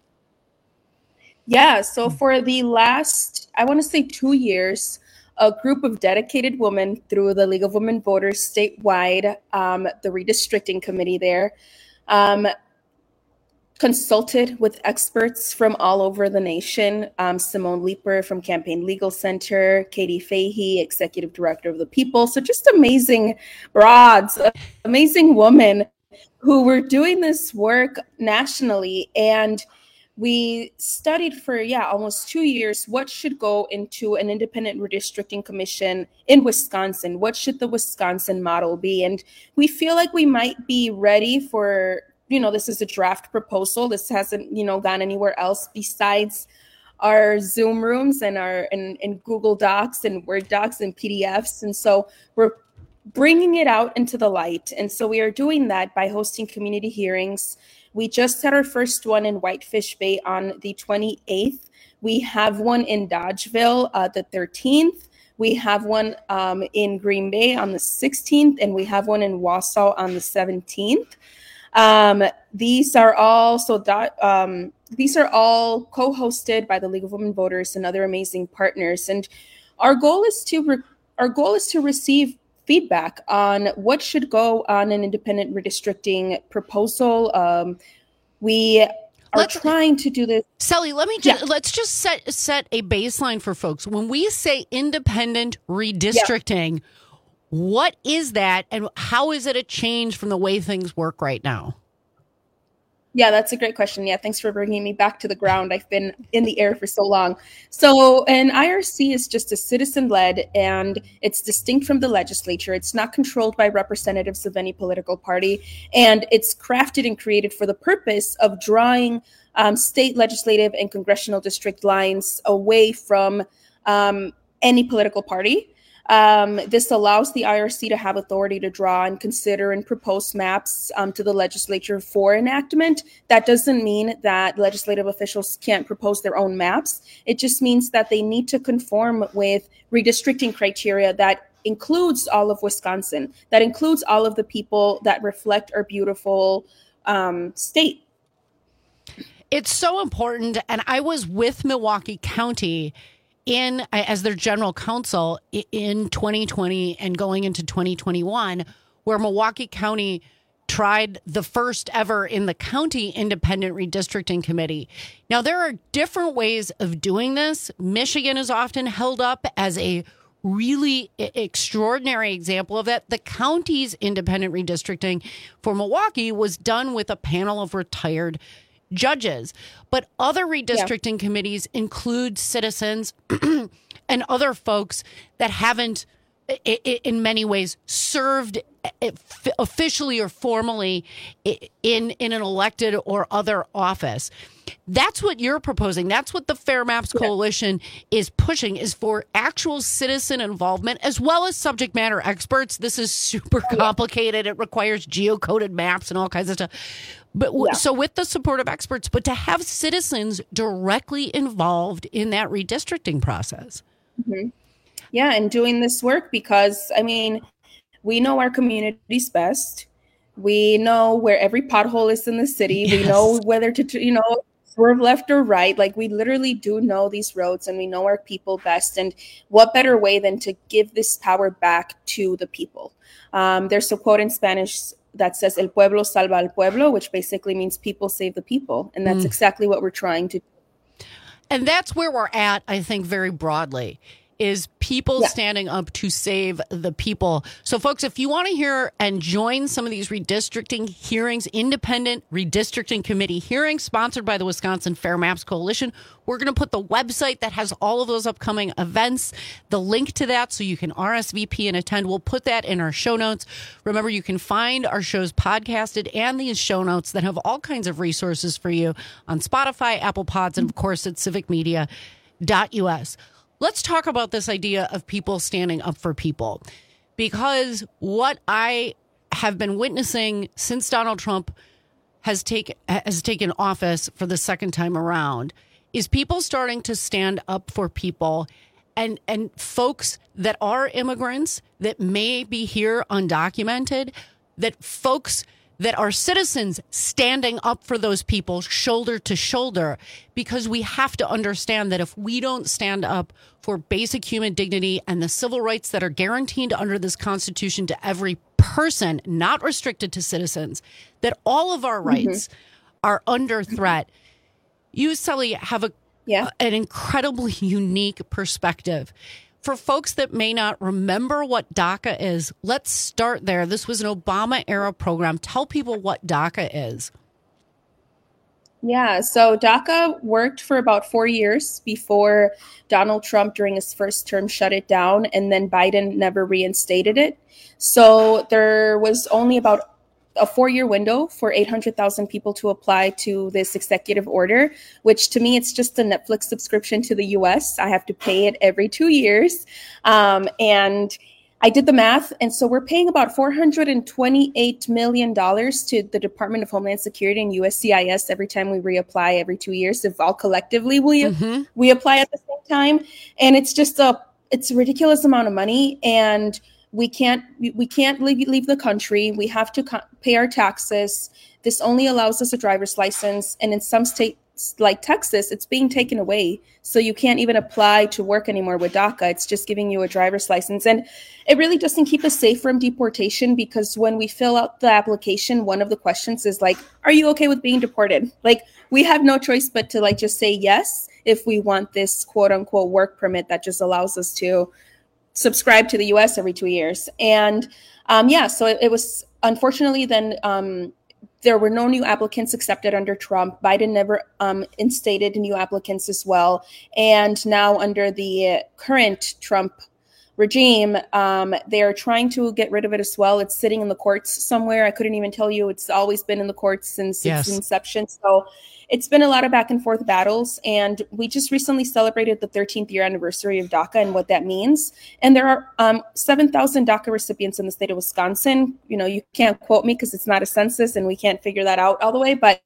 Yeah, so for the last, I want to say two years, a group of dedicated women through the League of Women Voters statewide, um, the redistricting committee there, um, consulted with experts from all over the nation. Um, Simone Leeper from Campaign Legal Center, Katie Fahey, Executive Director of the People. So just amazing broads, amazing women who were doing this work nationally. And we studied for, yeah, almost two years, what should go into an independent redistricting commission in Wisconsin? What should the Wisconsin model be? And we feel like we might be ready for, you know, this is a draft proposal. This hasn't, you know, gone anywhere else besides our Zoom rooms and our and, and Google Docs and Word Docs and P D Fs. And so we're bringing it out into the light. And so we are doing that by hosting community hearings. We just had our first one in Whitefish Bay on the twenty-eighth. We have one in Dodgeville uh, the thirteenth. We have one um, in Green Bay on the sixteenth, and we have one in Wausau on the seventeenth. Um, these are all so um, these are all co-hosted by the League of Women Voters and other amazing partners. And our goal is to re- our goal is to receive feedback on what should go on an independent redistricting proposal. Um, we are let's, trying to do this. Celly, let me just, yeah. let's just set set a baseline for folks. When we say independent redistricting, yeah. what is that, and how is it a change from the way things work right now? Yeah, that's a great question. Yeah, thanks for bringing me back to the ground. I've been in the air for so long. So an I R C is just a citizen-led, and it's distinct from the legislature. It's not controlled by representatives of any political party, and it's crafted and created for the purpose of drawing um, state legislative and congressional district lines away from um, any political party. Um, this allows the I R C to have authority to draw and consider and propose maps um, to the legislature for enactment. That doesn't mean that legislative officials can't propose their own maps. It just means that they need to conform with redistricting criteria that includes all of Wisconsin, that includes all of the people that reflect our beautiful um, state. It's so important. And I was with Milwaukee County in as their general counsel in twenty twenty and going into twenty twenty-one, where Milwaukee County tried the first ever in the county independent redistricting committee. Now, there are different ways of doing this. Michigan is often held up as a really extraordinary example of that. The county's independent redistricting for Milwaukee was done with a panel of retired judges, but other redistricting yeah. committees include citizens and other folks that haven't, in many ways, served officially or formally in in an elected or other office. That's what you're proposing. That's what the Fair Maps Coalition yeah. is pushing, is for actual citizen involvement as well as subject matter experts. This is super complicated. It requires geocoded maps and all kinds of stuff. But w- yeah. so with the support of experts, but to have citizens directly involved in that redistricting process. Mm-hmm. Yeah, and doing this work because, I mean, we know our communities best. We know where every pothole is in the city. Yes. We know whether to, you know, swerve left or right. Like, we literally do know these roads, and we know our people best. And what better way than to give this power back to the people? Um, there's a quote in Spanish that says, El pueblo salva al pueblo, which basically means people save the people. And that's mm. exactly what we're trying to do. And that's where we're at, I think, very broadly, is people yeah. standing up to save the people. So, folks, if you want to hear and join some of these redistricting hearings, independent redistricting committee hearings sponsored by the Wisconsin Fair Maps Coalition, we're going to put the website that has all of those upcoming events, the link to that so you can R S V P and attend. We'll put that in our show notes. Remember, you can find our shows podcasted and these show notes that have all kinds of resources for you on Spotify, Apple Pods, and, of course, at civic media dot U S. Let's talk about this idea of people standing up for people, because what I have been witnessing since Donald Trump has taken has taken office for the second time around is people starting to stand up for people, and and folks that are immigrants that may be here undocumented, that folks that are citizens standing up for those people shoulder to shoulder, because we have to understand that if we don't stand up for basic human dignity and the civil rights that are guaranteed under this Constitution to every person, not restricted to citizens, that all of our rights mm-hmm. are under threat. You, Celly, have a, yeah. a an incredibly unique perspective. For folks that may not remember what DACA is, let's start there. This was an Obama-era program. Tell people what DACA is. Yeah, so DACA worked for about four years before Donald Trump, during his first term, shut it down, and then Biden never reinstated it. So there was only about a four-year window for eight hundred thousand people to apply to this executive order, which to me, it's just a Netflix subscription to the U S. I have to pay it every two years. Um, and I did the math. And so we're paying about four hundred twenty-eight million dollars to the Department of Homeland Security and U S C I S every time we reapply every two years, if all collectively we, mm-hmm. we apply at the same time. And it's just a, it's a ridiculous amount of money. And We can't we can't leave, leave the country. We have to co- pay our taxes. This only allows us a driver's license. And in some states like Texas, it's being taken away. So you can't even apply to work anymore with DACA. It's just giving you a driver's license. And it really doesn't keep us safe from deportation, because when we fill out the application, one of the questions is like, are you okay with being deported? Like, we have no choice but to like just say yes if we want this quote unquote work permit that just allows us to subscribe to the U S every two years. And um, yeah, so it, it was unfortunately then um, there were no new applicants accepted under Trump. Biden never um, instated new applicants as well. And now under the current Trump regime, um, they are trying to get rid of it as well. It's sitting in the courts somewhere. I couldn't even tell you. It's always been in the courts since Yes. its inception. So it's been a lot of back and forth battles. And we just recently celebrated the thirteenth year anniversary of DACA and what that means. And there are um, seven thousand DACA recipients in the state of Wisconsin. You know, you can't quote me because it's not a census and we can't figure that out all the way. But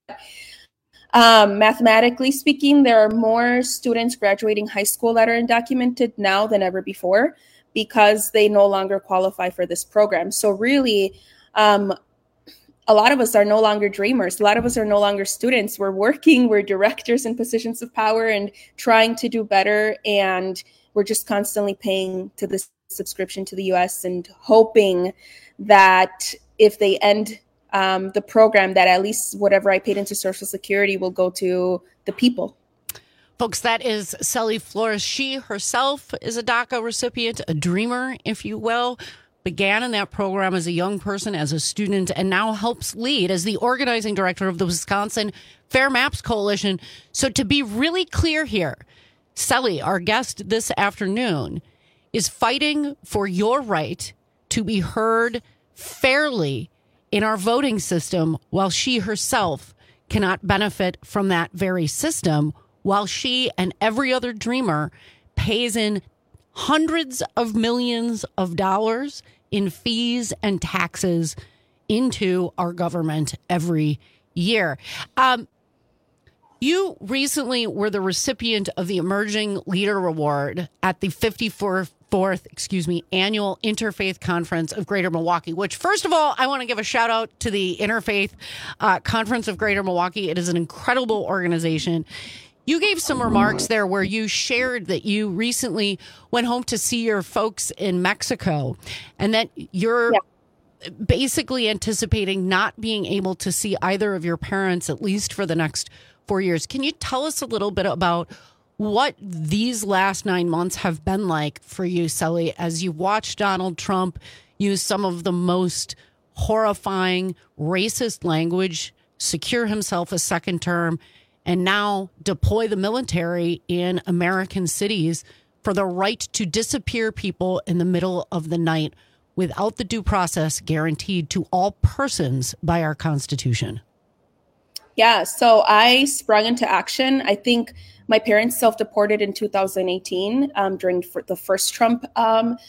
um, mathematically speaking, there are more students graduating high school that are undocumented now than ever before, because they no longer qualify for this program. So really, um, a lot of us are no longer dreamers. A lot of us are no longer students. We're working, we're directors in positions of power and trying to do better. And we're just constantly paying to this subscription to the U S and hoping that if they end um, the program, that at least whatever I paid into Social Security will go to the people. Folks, that is Celly Flores. She herself is a DACA recipient, a dreamer, if you will. Began in that program as a young person, as a student, and now helps lead as the organizing director of the Wisconsin Fair Maps Coalition. So to be really clear here, Celly, our guest this afternoon, is fighting for your right to be heard fairly in our voting system, while she herself cannot benefit from that very system, while she and every other dreamer pays in hundreds of millions of dollars in fees and taxes into our government every year. Um, you recently were the recipient of the Emerging Leader Award at the fifty-fourth, excuse me, annual Interfaith Conference of Greater Milwaukee, which, first of all, I want to give a shout out to the Interfaith uh, Conference of Greater Milwaukee. It is an incredible organization. You gave some remarks there where you shared that you recently went home to see your folks in Mexico and that you're yeah. basically anticipating not being able to see either of your parents, at least for the next four years. Can you tell us a little bit about what these last nine months have been like for you, Celly, as you watch Donald Trump use some of the most horrifying racist language, secure himself a second term, and now deploy the military in American cities for the right to disappear people in the middle of the night without the due process guaranteed to all persons by our Constitution? Yeah, so I sprung into action. I think my parents self-deported in two thousand eighteen um, during the first Trump um,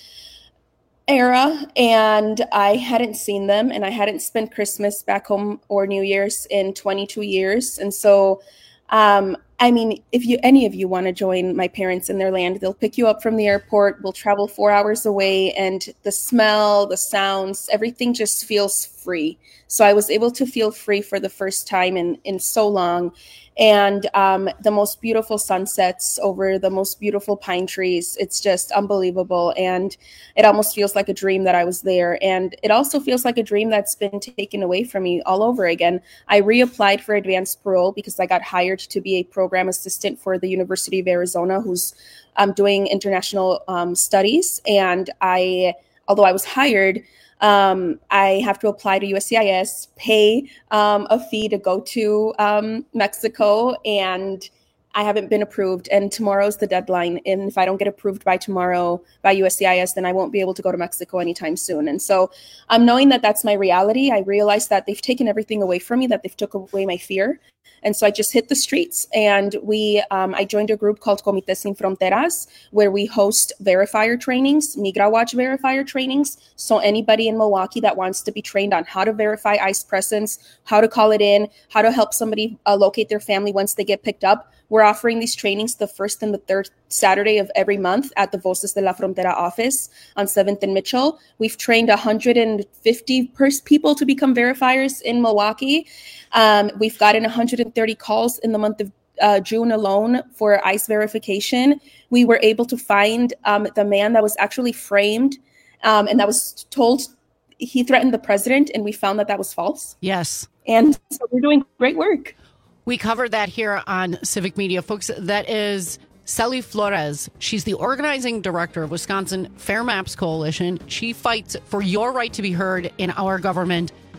era, and I hadn't seen them, and I hadn't spent Christmas back home or New Year's in twenty-two years. And so Um, I mean, if you any of you want to join my parents in their land, they'll pick you up from the airport. We'll travel four hours away, and the smell, the sounds, everything just feels free. So I was able to feel free for the first time in, in so long. And um, the most beautiful sunsets over the most beautiful pine trees. It's just unbelievable. And it almost feels like a dream that I was there. And it also feels like a dream that's been taken away from me all over again. I reapplied for advanced parole because I got hired to be a program assistant for the University of Arizona, who's um, doing international um, studies. And I, although I was hired, Um, I have to apply to U S C I S, pay um, a fee to go to um, Mexico, and I haven't been approved. And tomorrow's the deadline. And if I don't get approved by tomorrow by U S C I S, then I won't be able to go to Mexico anytime soon. And so I'm um, knowing that that's my reality. I realize that they've taken everything away from me, that they've took away my fear. And so I just hit the streets, and we, um, I joined a group called Comité Sin Fronteras, where we host verifier trainings, Migra Watch verifier trainings. So anybody in Milwaukee that wants to be trained on how to verify ICE presence, how to call it in, how to help somebody uh, locate their family once they get picked up, we're offering these trainings the first and the third Saturday of every month at the Voces de la Frontera office on seventh and Mitchell. We've trained one hundred fifty pers- people to become verifiers in Milwaukee. Um, we've gotten one hundred thirty calls in the month of uh, June alone for ICE verification. We were able to find um, the man that was actually framed um, and that was told he threatened the president, and we found that that was false. Yes. And so we're doing great work. We covered that here on Civic Media. Folks, that is Celly Flores. She's the organizing director of Wisconsin Fair Maps Coalition. She fights for your right to be heard in our government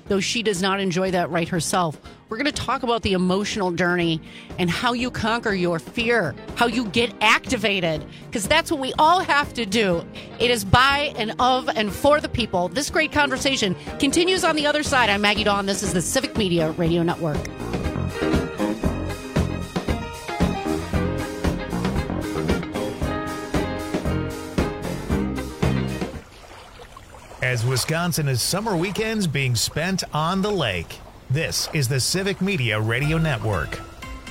though she does not enjoy that right herself. We're going to talk about the emotional journey and how you conquer your fear, how you get activated, because that's what we all have to do. It is by and of and for the people. This great conversation continues on the other side. I'm Maggie Dawn. This is the Civic Media Radio Network. As Wisconsin is summer weekends being spent on the lake, this is the Civic Media Radio Network.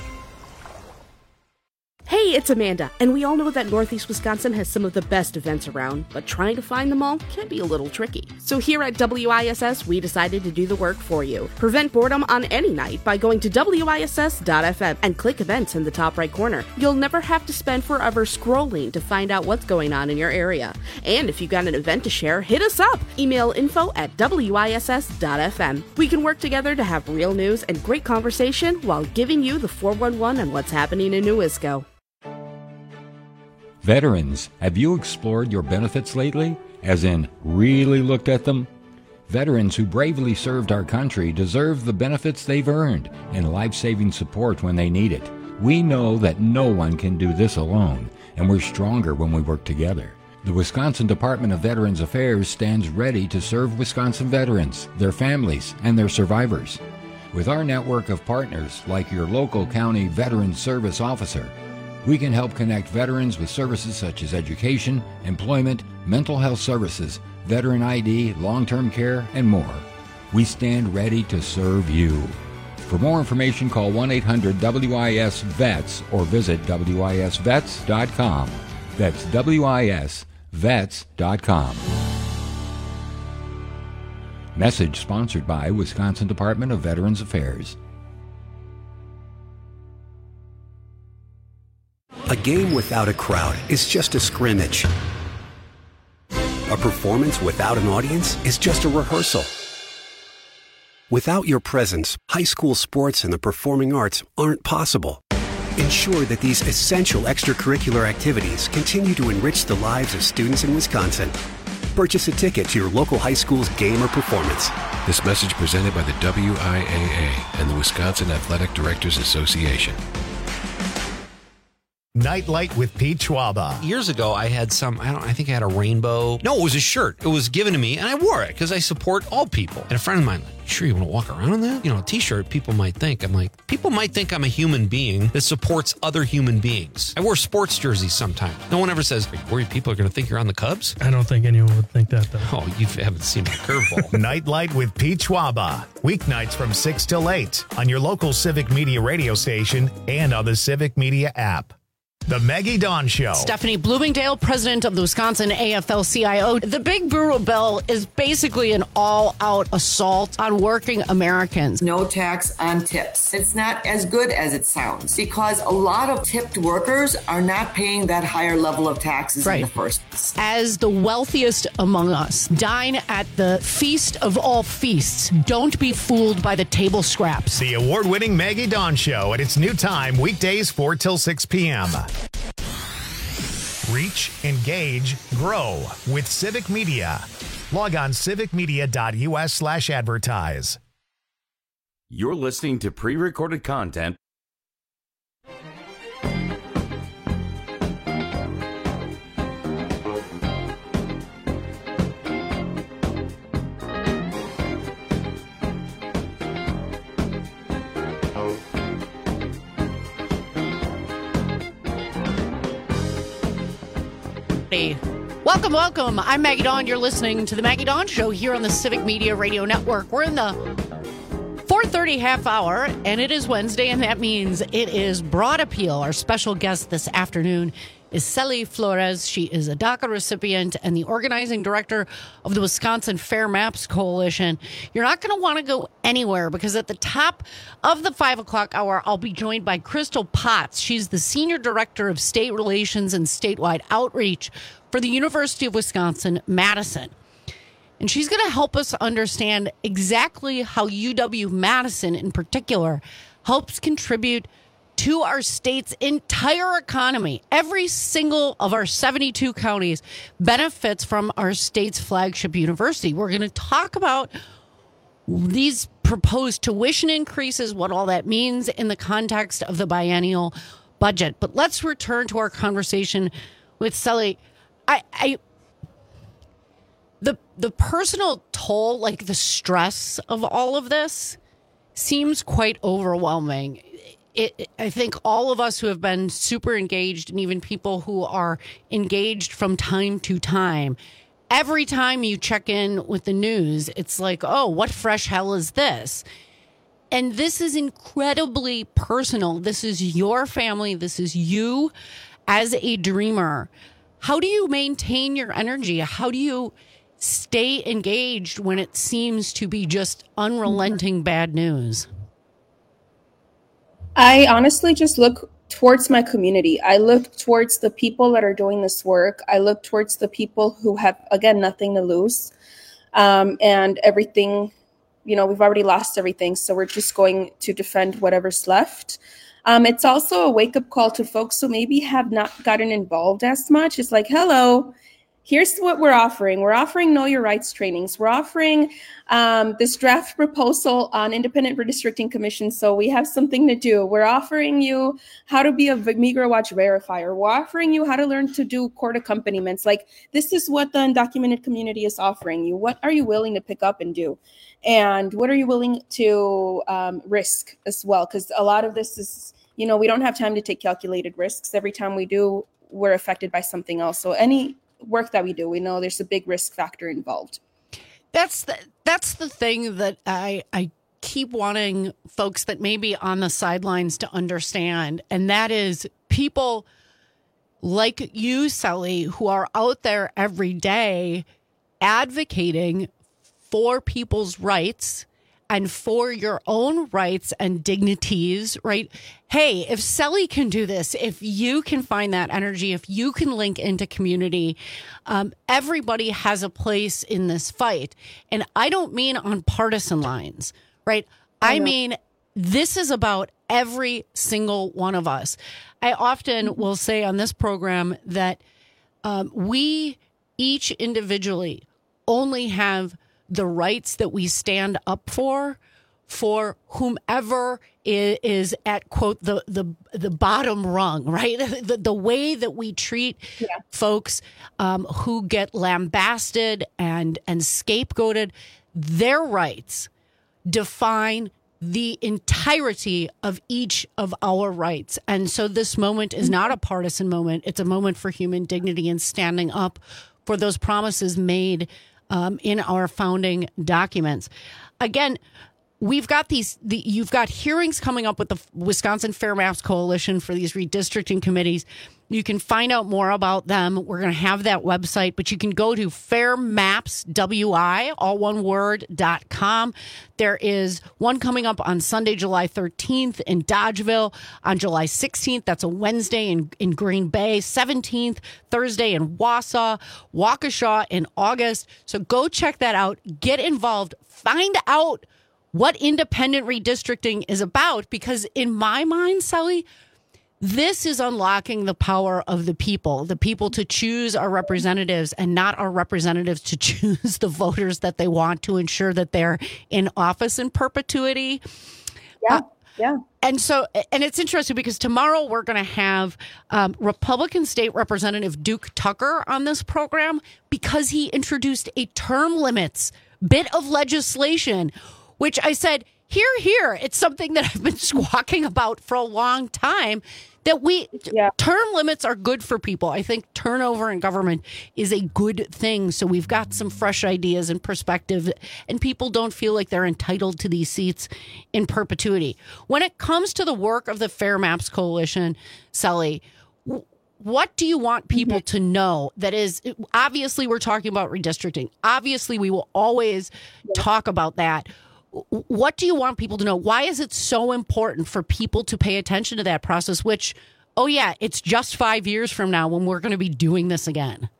Hey, it's Amanda, and we all know that Northeast Wisconsin has some of the best events around, but trying to find them all can be a little tricky. So here at W I S S, we decided to do the work for you. Prevent boredom on any night by going to W I S S dot F M and click events in the top right corner. You'll never have to spend forever scrolling to find out what's going on in your area. And if you've got an event to share, hit us up. Email info at W I S S dot F M. We can work together to have real news and great conversation while giving you the four one one on what's happening in Newisco. Veterans, have you explored your benefits lately? As in, really looked at them? Veterans who bravely served our country deserve the benefits they've earned and life-saving support when they need it. We know that no one can do this alone, and we're stronger when we work together. The Wisconsin Department of Veterans Affairs stands ready to serve Wisconsin veterans, their families, and their survivors. With our network of partners like your local county Veterans Service Officer, we can help connect veterans with services such as education, employment, mental health services, veteran I D, long-term care, and more. We stand ready to serve you. For more information, call one eight hundred W I S vets or visit W I S vets dot com. That's W I S vets dot com. Message sponsored by Wisconsin Department of Veterans Affairs. A game without a crowd is just a scrimmage. A performance without an audience is just a rehearsal. Without your presence, high school sports and the performing arts aren't possible. Ensure that these essential extracurricular activities continue to enrich the lives of students in Wisconsin. Purchase a ticket to your local high school's game or performance. This message presented by the W I A A and the Wisconsin Athletic Directors Association. Nightlight with Pete Schwaba. Years ago, I had some, I don't, I think I had a rainbow. No, it was a shirt. It was given to me, and I wore it because I support all people. And a friend of mine, like, sure you want to walk around in that? You know, a t-shirt, people might think. I'm like, people might think I'm a human being that supports other human beings. I wear sports jerseys sometimes. No one ever says, are you worried people are going to think you're on the Cubs? I don't think anyone would think that, though. Oh, you haven't seen my curveball. Nightlight with Pete Schwaba. Weeknights from six till eight on your local Civic Media radio station and on the Civic Media app. The Maggie Dawn Show. Stephanie Bloomingdale, president of the Wisconsin A F L C I O. The Big Brewer Bill is basically an all-out assault on working Americans. No tax on tips. It's not as good as it sounds because a lot of tipped workers are not paying that higher level of taxes right. in the first place. As the wealthiest among us, dine at the feast of all feasts. Don't be fooled by the table scraps. The award-winning Maggie Dawn Show at its new time, weekdays four till six p.m. Reach, engage, grow with Civic Media. Log on civicmedia.us slash advertise. You're listening to pre-recorded content. Welcome, welcome. I'm Maggie Dawn. You're listening to the Maggie Dawn Show here on the Civic Media Radio Network. We're in the four thirty half hour, and it is Wednesday, and that means it is Broad Appeal. Our special guest this afternoon is Cely Flores. She is a DACA recipient and the organizing director of the Wisconsin Fair Maps Coalition. You're not going to want to go anywhere because at the top of the five o'clock hour, I'll be joined by Crystal Potts. She's the senior director of state relations and statewide outreach for the University of Wisconsin-Madison. And she's going to help us understand exactly how U W-Madison in particular helps contribute to our state's entire economy. Every single of our seventy-two counties benefits from our state's flagship university. We're going to talk about these proposed tuition increases, what all that means in the context of the biennial budget. But let's return to our conversation with Sully. I, I the the personal toll, like the stress of all of this, seems quite overwhelming. It, I think all of us who have been super engaged, and even people who are engaged from time to time, every time you check in with the news, it's like, oh, what fresh hell is this? And this is incredibly personal. This is your family. This is you as a dreamer. How do you maintain your energy? How do you stay engaged when it seems to be just unrelenting bad news? I honestly just look towards my community. I look towards the people that are doing this work. I look towards the people who have, again, nothing to lose. Um, and everything, you know, we've already lost everything. So we're just going to defend whatever's left. Um, it's also a wake-up call to folks who maybe have not gotten involved as much. It's like, hello, here's what we're offering. We're offering Know Your Rights trainings. We're offering um, this draft proposal on independent redistricting commission, so we have something to do. We're offering you how to be a MigraWatch verifier. We're offering you how to learn to do court accompaniments. Like, this is what the undocumented community is offering you. What are you willing to pick up and do? And what are you willing to um, risk as well? Because a lot of this is, you know, we don't have time to take calculated risks. Every time we do, we're affected by something else. So any work that we do, we know there's a big risk factor involved. That's the, that's the thing that I, I keep wanting folks that may be on the sidelines to understand. And that is people like you, Sully, who are out there every day advocating for people's rights and for your own rights and dignities, right? Hey, if Sully can do this, if you can find that energy, if you can link into community, um, everybody has a place in this fight. And I don't mean on partisan lines, right? I, I mean, this is about every single one of us. I often will say on this program that um, we each individually only have the rights that we stand up for, for whomever is, is at, quote, the, the, the bottom rung, right? The, the way that we treat yeah. folks um, who get lambasted and, and scapegoated, their rights define the entirety of each of our rights. And so this moment is not a partisan moment. It's a moment for human dignity and standing up for those promises made Um, in our founding documents. Again, we've got these, the, you've got hearings coming up with the Wisconsin Fair Maps Coalition for these redistricting committees. You can find out more about them. We're going to have that website, but you can go to fair maps wi, all one word, dot com. There is one coming up on Sunday, July thirteenth in Dodgeville, on July sixteenth. That's a Wednesday in, in Green Bay, seventeenth, Thursday in Wausau, Waukesha in August. So go check that out. Get involved. Find out what independent redistricting is about, because in my mind, Sully, this is unlocking the power of the people, the people to choose our representatives and not our representatives to choose the voters that they want to ensure that they're in office in perpetuity. Yeah, uh, yeah. And so, and it's interesting because tomorrow we're going to have um, Republican State Representative Duke Tucker on this program because he introduced a term limits bit of legislation, which I said, here, here, it's something that I've been squawking about for a long time, that we yeah. term limits are good for people. I think turnover in government is a good thing. So we've got some fresh ideas and perspective, and people don't feel like they're entitled to these seats in perpetuity. When it comes to the work of the Fair Maps Coalition, Sully, what do you want people mm-hmm. to know? That is, obviously, we're talking about redistricting. Obviously, we will always yeah. talk about that. What do you want people to know? Why is it so important for people to pay attention to that process, which, oh, yeah, it's just five years from now when we're going to be doing this again?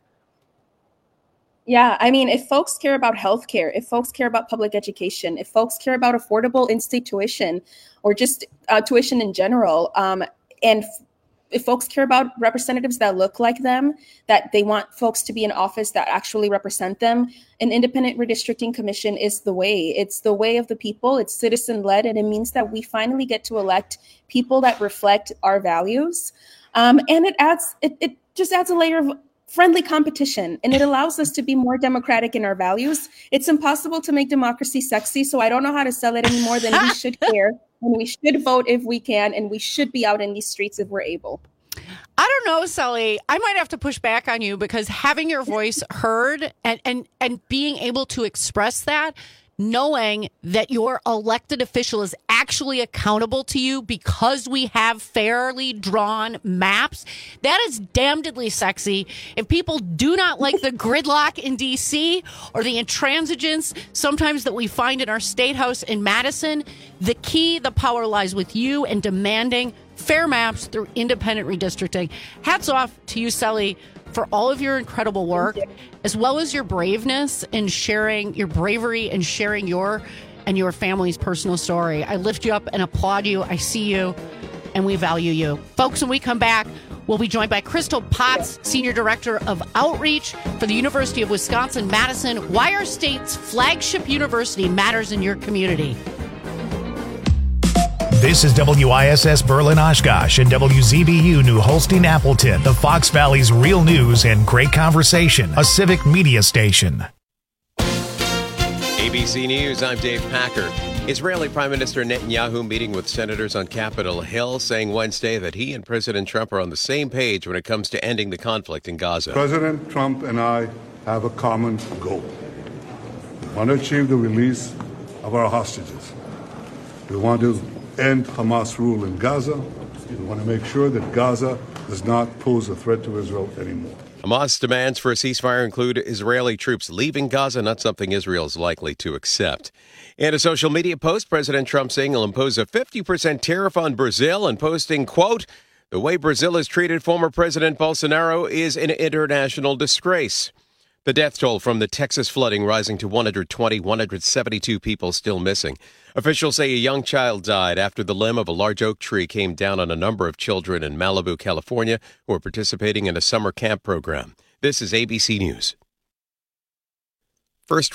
Yeah, I mean, if folks care about healthcare, if folks care about public education, if folks care about affordable in-state tuition or just uh, tuition in general, um, and if folks care about representatives that look like them, that they want folks to be in office that actually represent them, an independent redistricting commission is the way. It's the way of the people. It's citizen-led, and it means that we finally get to elect people that reflect our values. Um, and it adds, it, it just adds a layer of friendly competition, and it allows us to be more democratic in our values. It's impossible to make democracy sexy, so I don't know how to sell it any more than we should care, and we should vote if we can, and we should be out in these streets if we're able. I don't know, Sully. I might have to push back on you, because having your voice heard and, and, and being able to express that, knowing that your elected official is actually accountable to you because we have fairly drawn maps, that is damnedly sexy. If people do not like the gridlock in D C or the intransigence sometimes that we find in our state house in Madison, the key, the power lies with you and demanding fair maps through independent redistricting. Hats off to you, Sully, for all of your incredible work, as well as your braveness in sharing your bravery and sharing your and your family's personal story. I lift you up and applaud you. I see you, and we value you. Folks, when we come back, we'll be joined by Crystal Potts, Senior Director of Outreach for the University of Wisconsin-Madison. Why our state's flagship university matters in your community. This is W I S S Berlin Oshkosh and W Z B U New Holstein Appleton, the Fox Valley's real news and great conversation, a civic media station. A B C News, I'm Dave Packer. Israeli Prime Minister Netanyahu meeting with senators on Capitol Hill, saying Wednesday that he and President Trump are on the same page when it comes to ending the conflict in Gaza. President Trump and I have a common goal. We want to achieve the release of our hostages. We want to end Hamas rule in Gaza. We want to make sure that Gaza does not pose a threat to Israel anymore. Hamas demands for a ceasefire include Israeli troops leaving Gaza, not something Israel is likely to accept. In a social media post, President Trump saying he'll impose a fifty percent tariff on Brazil and posting, quote, "The way Brazil has treated former President Bolsonaro is an international disgrace." The death toll from the Texas flooding rising to one hundred twenty, one hundred seventy-two people still missing. Officials say a young child died after the limb of a large oak tree came down on a number of children in Malibu, California, who are participating in a summer camp program. This is A B C News. First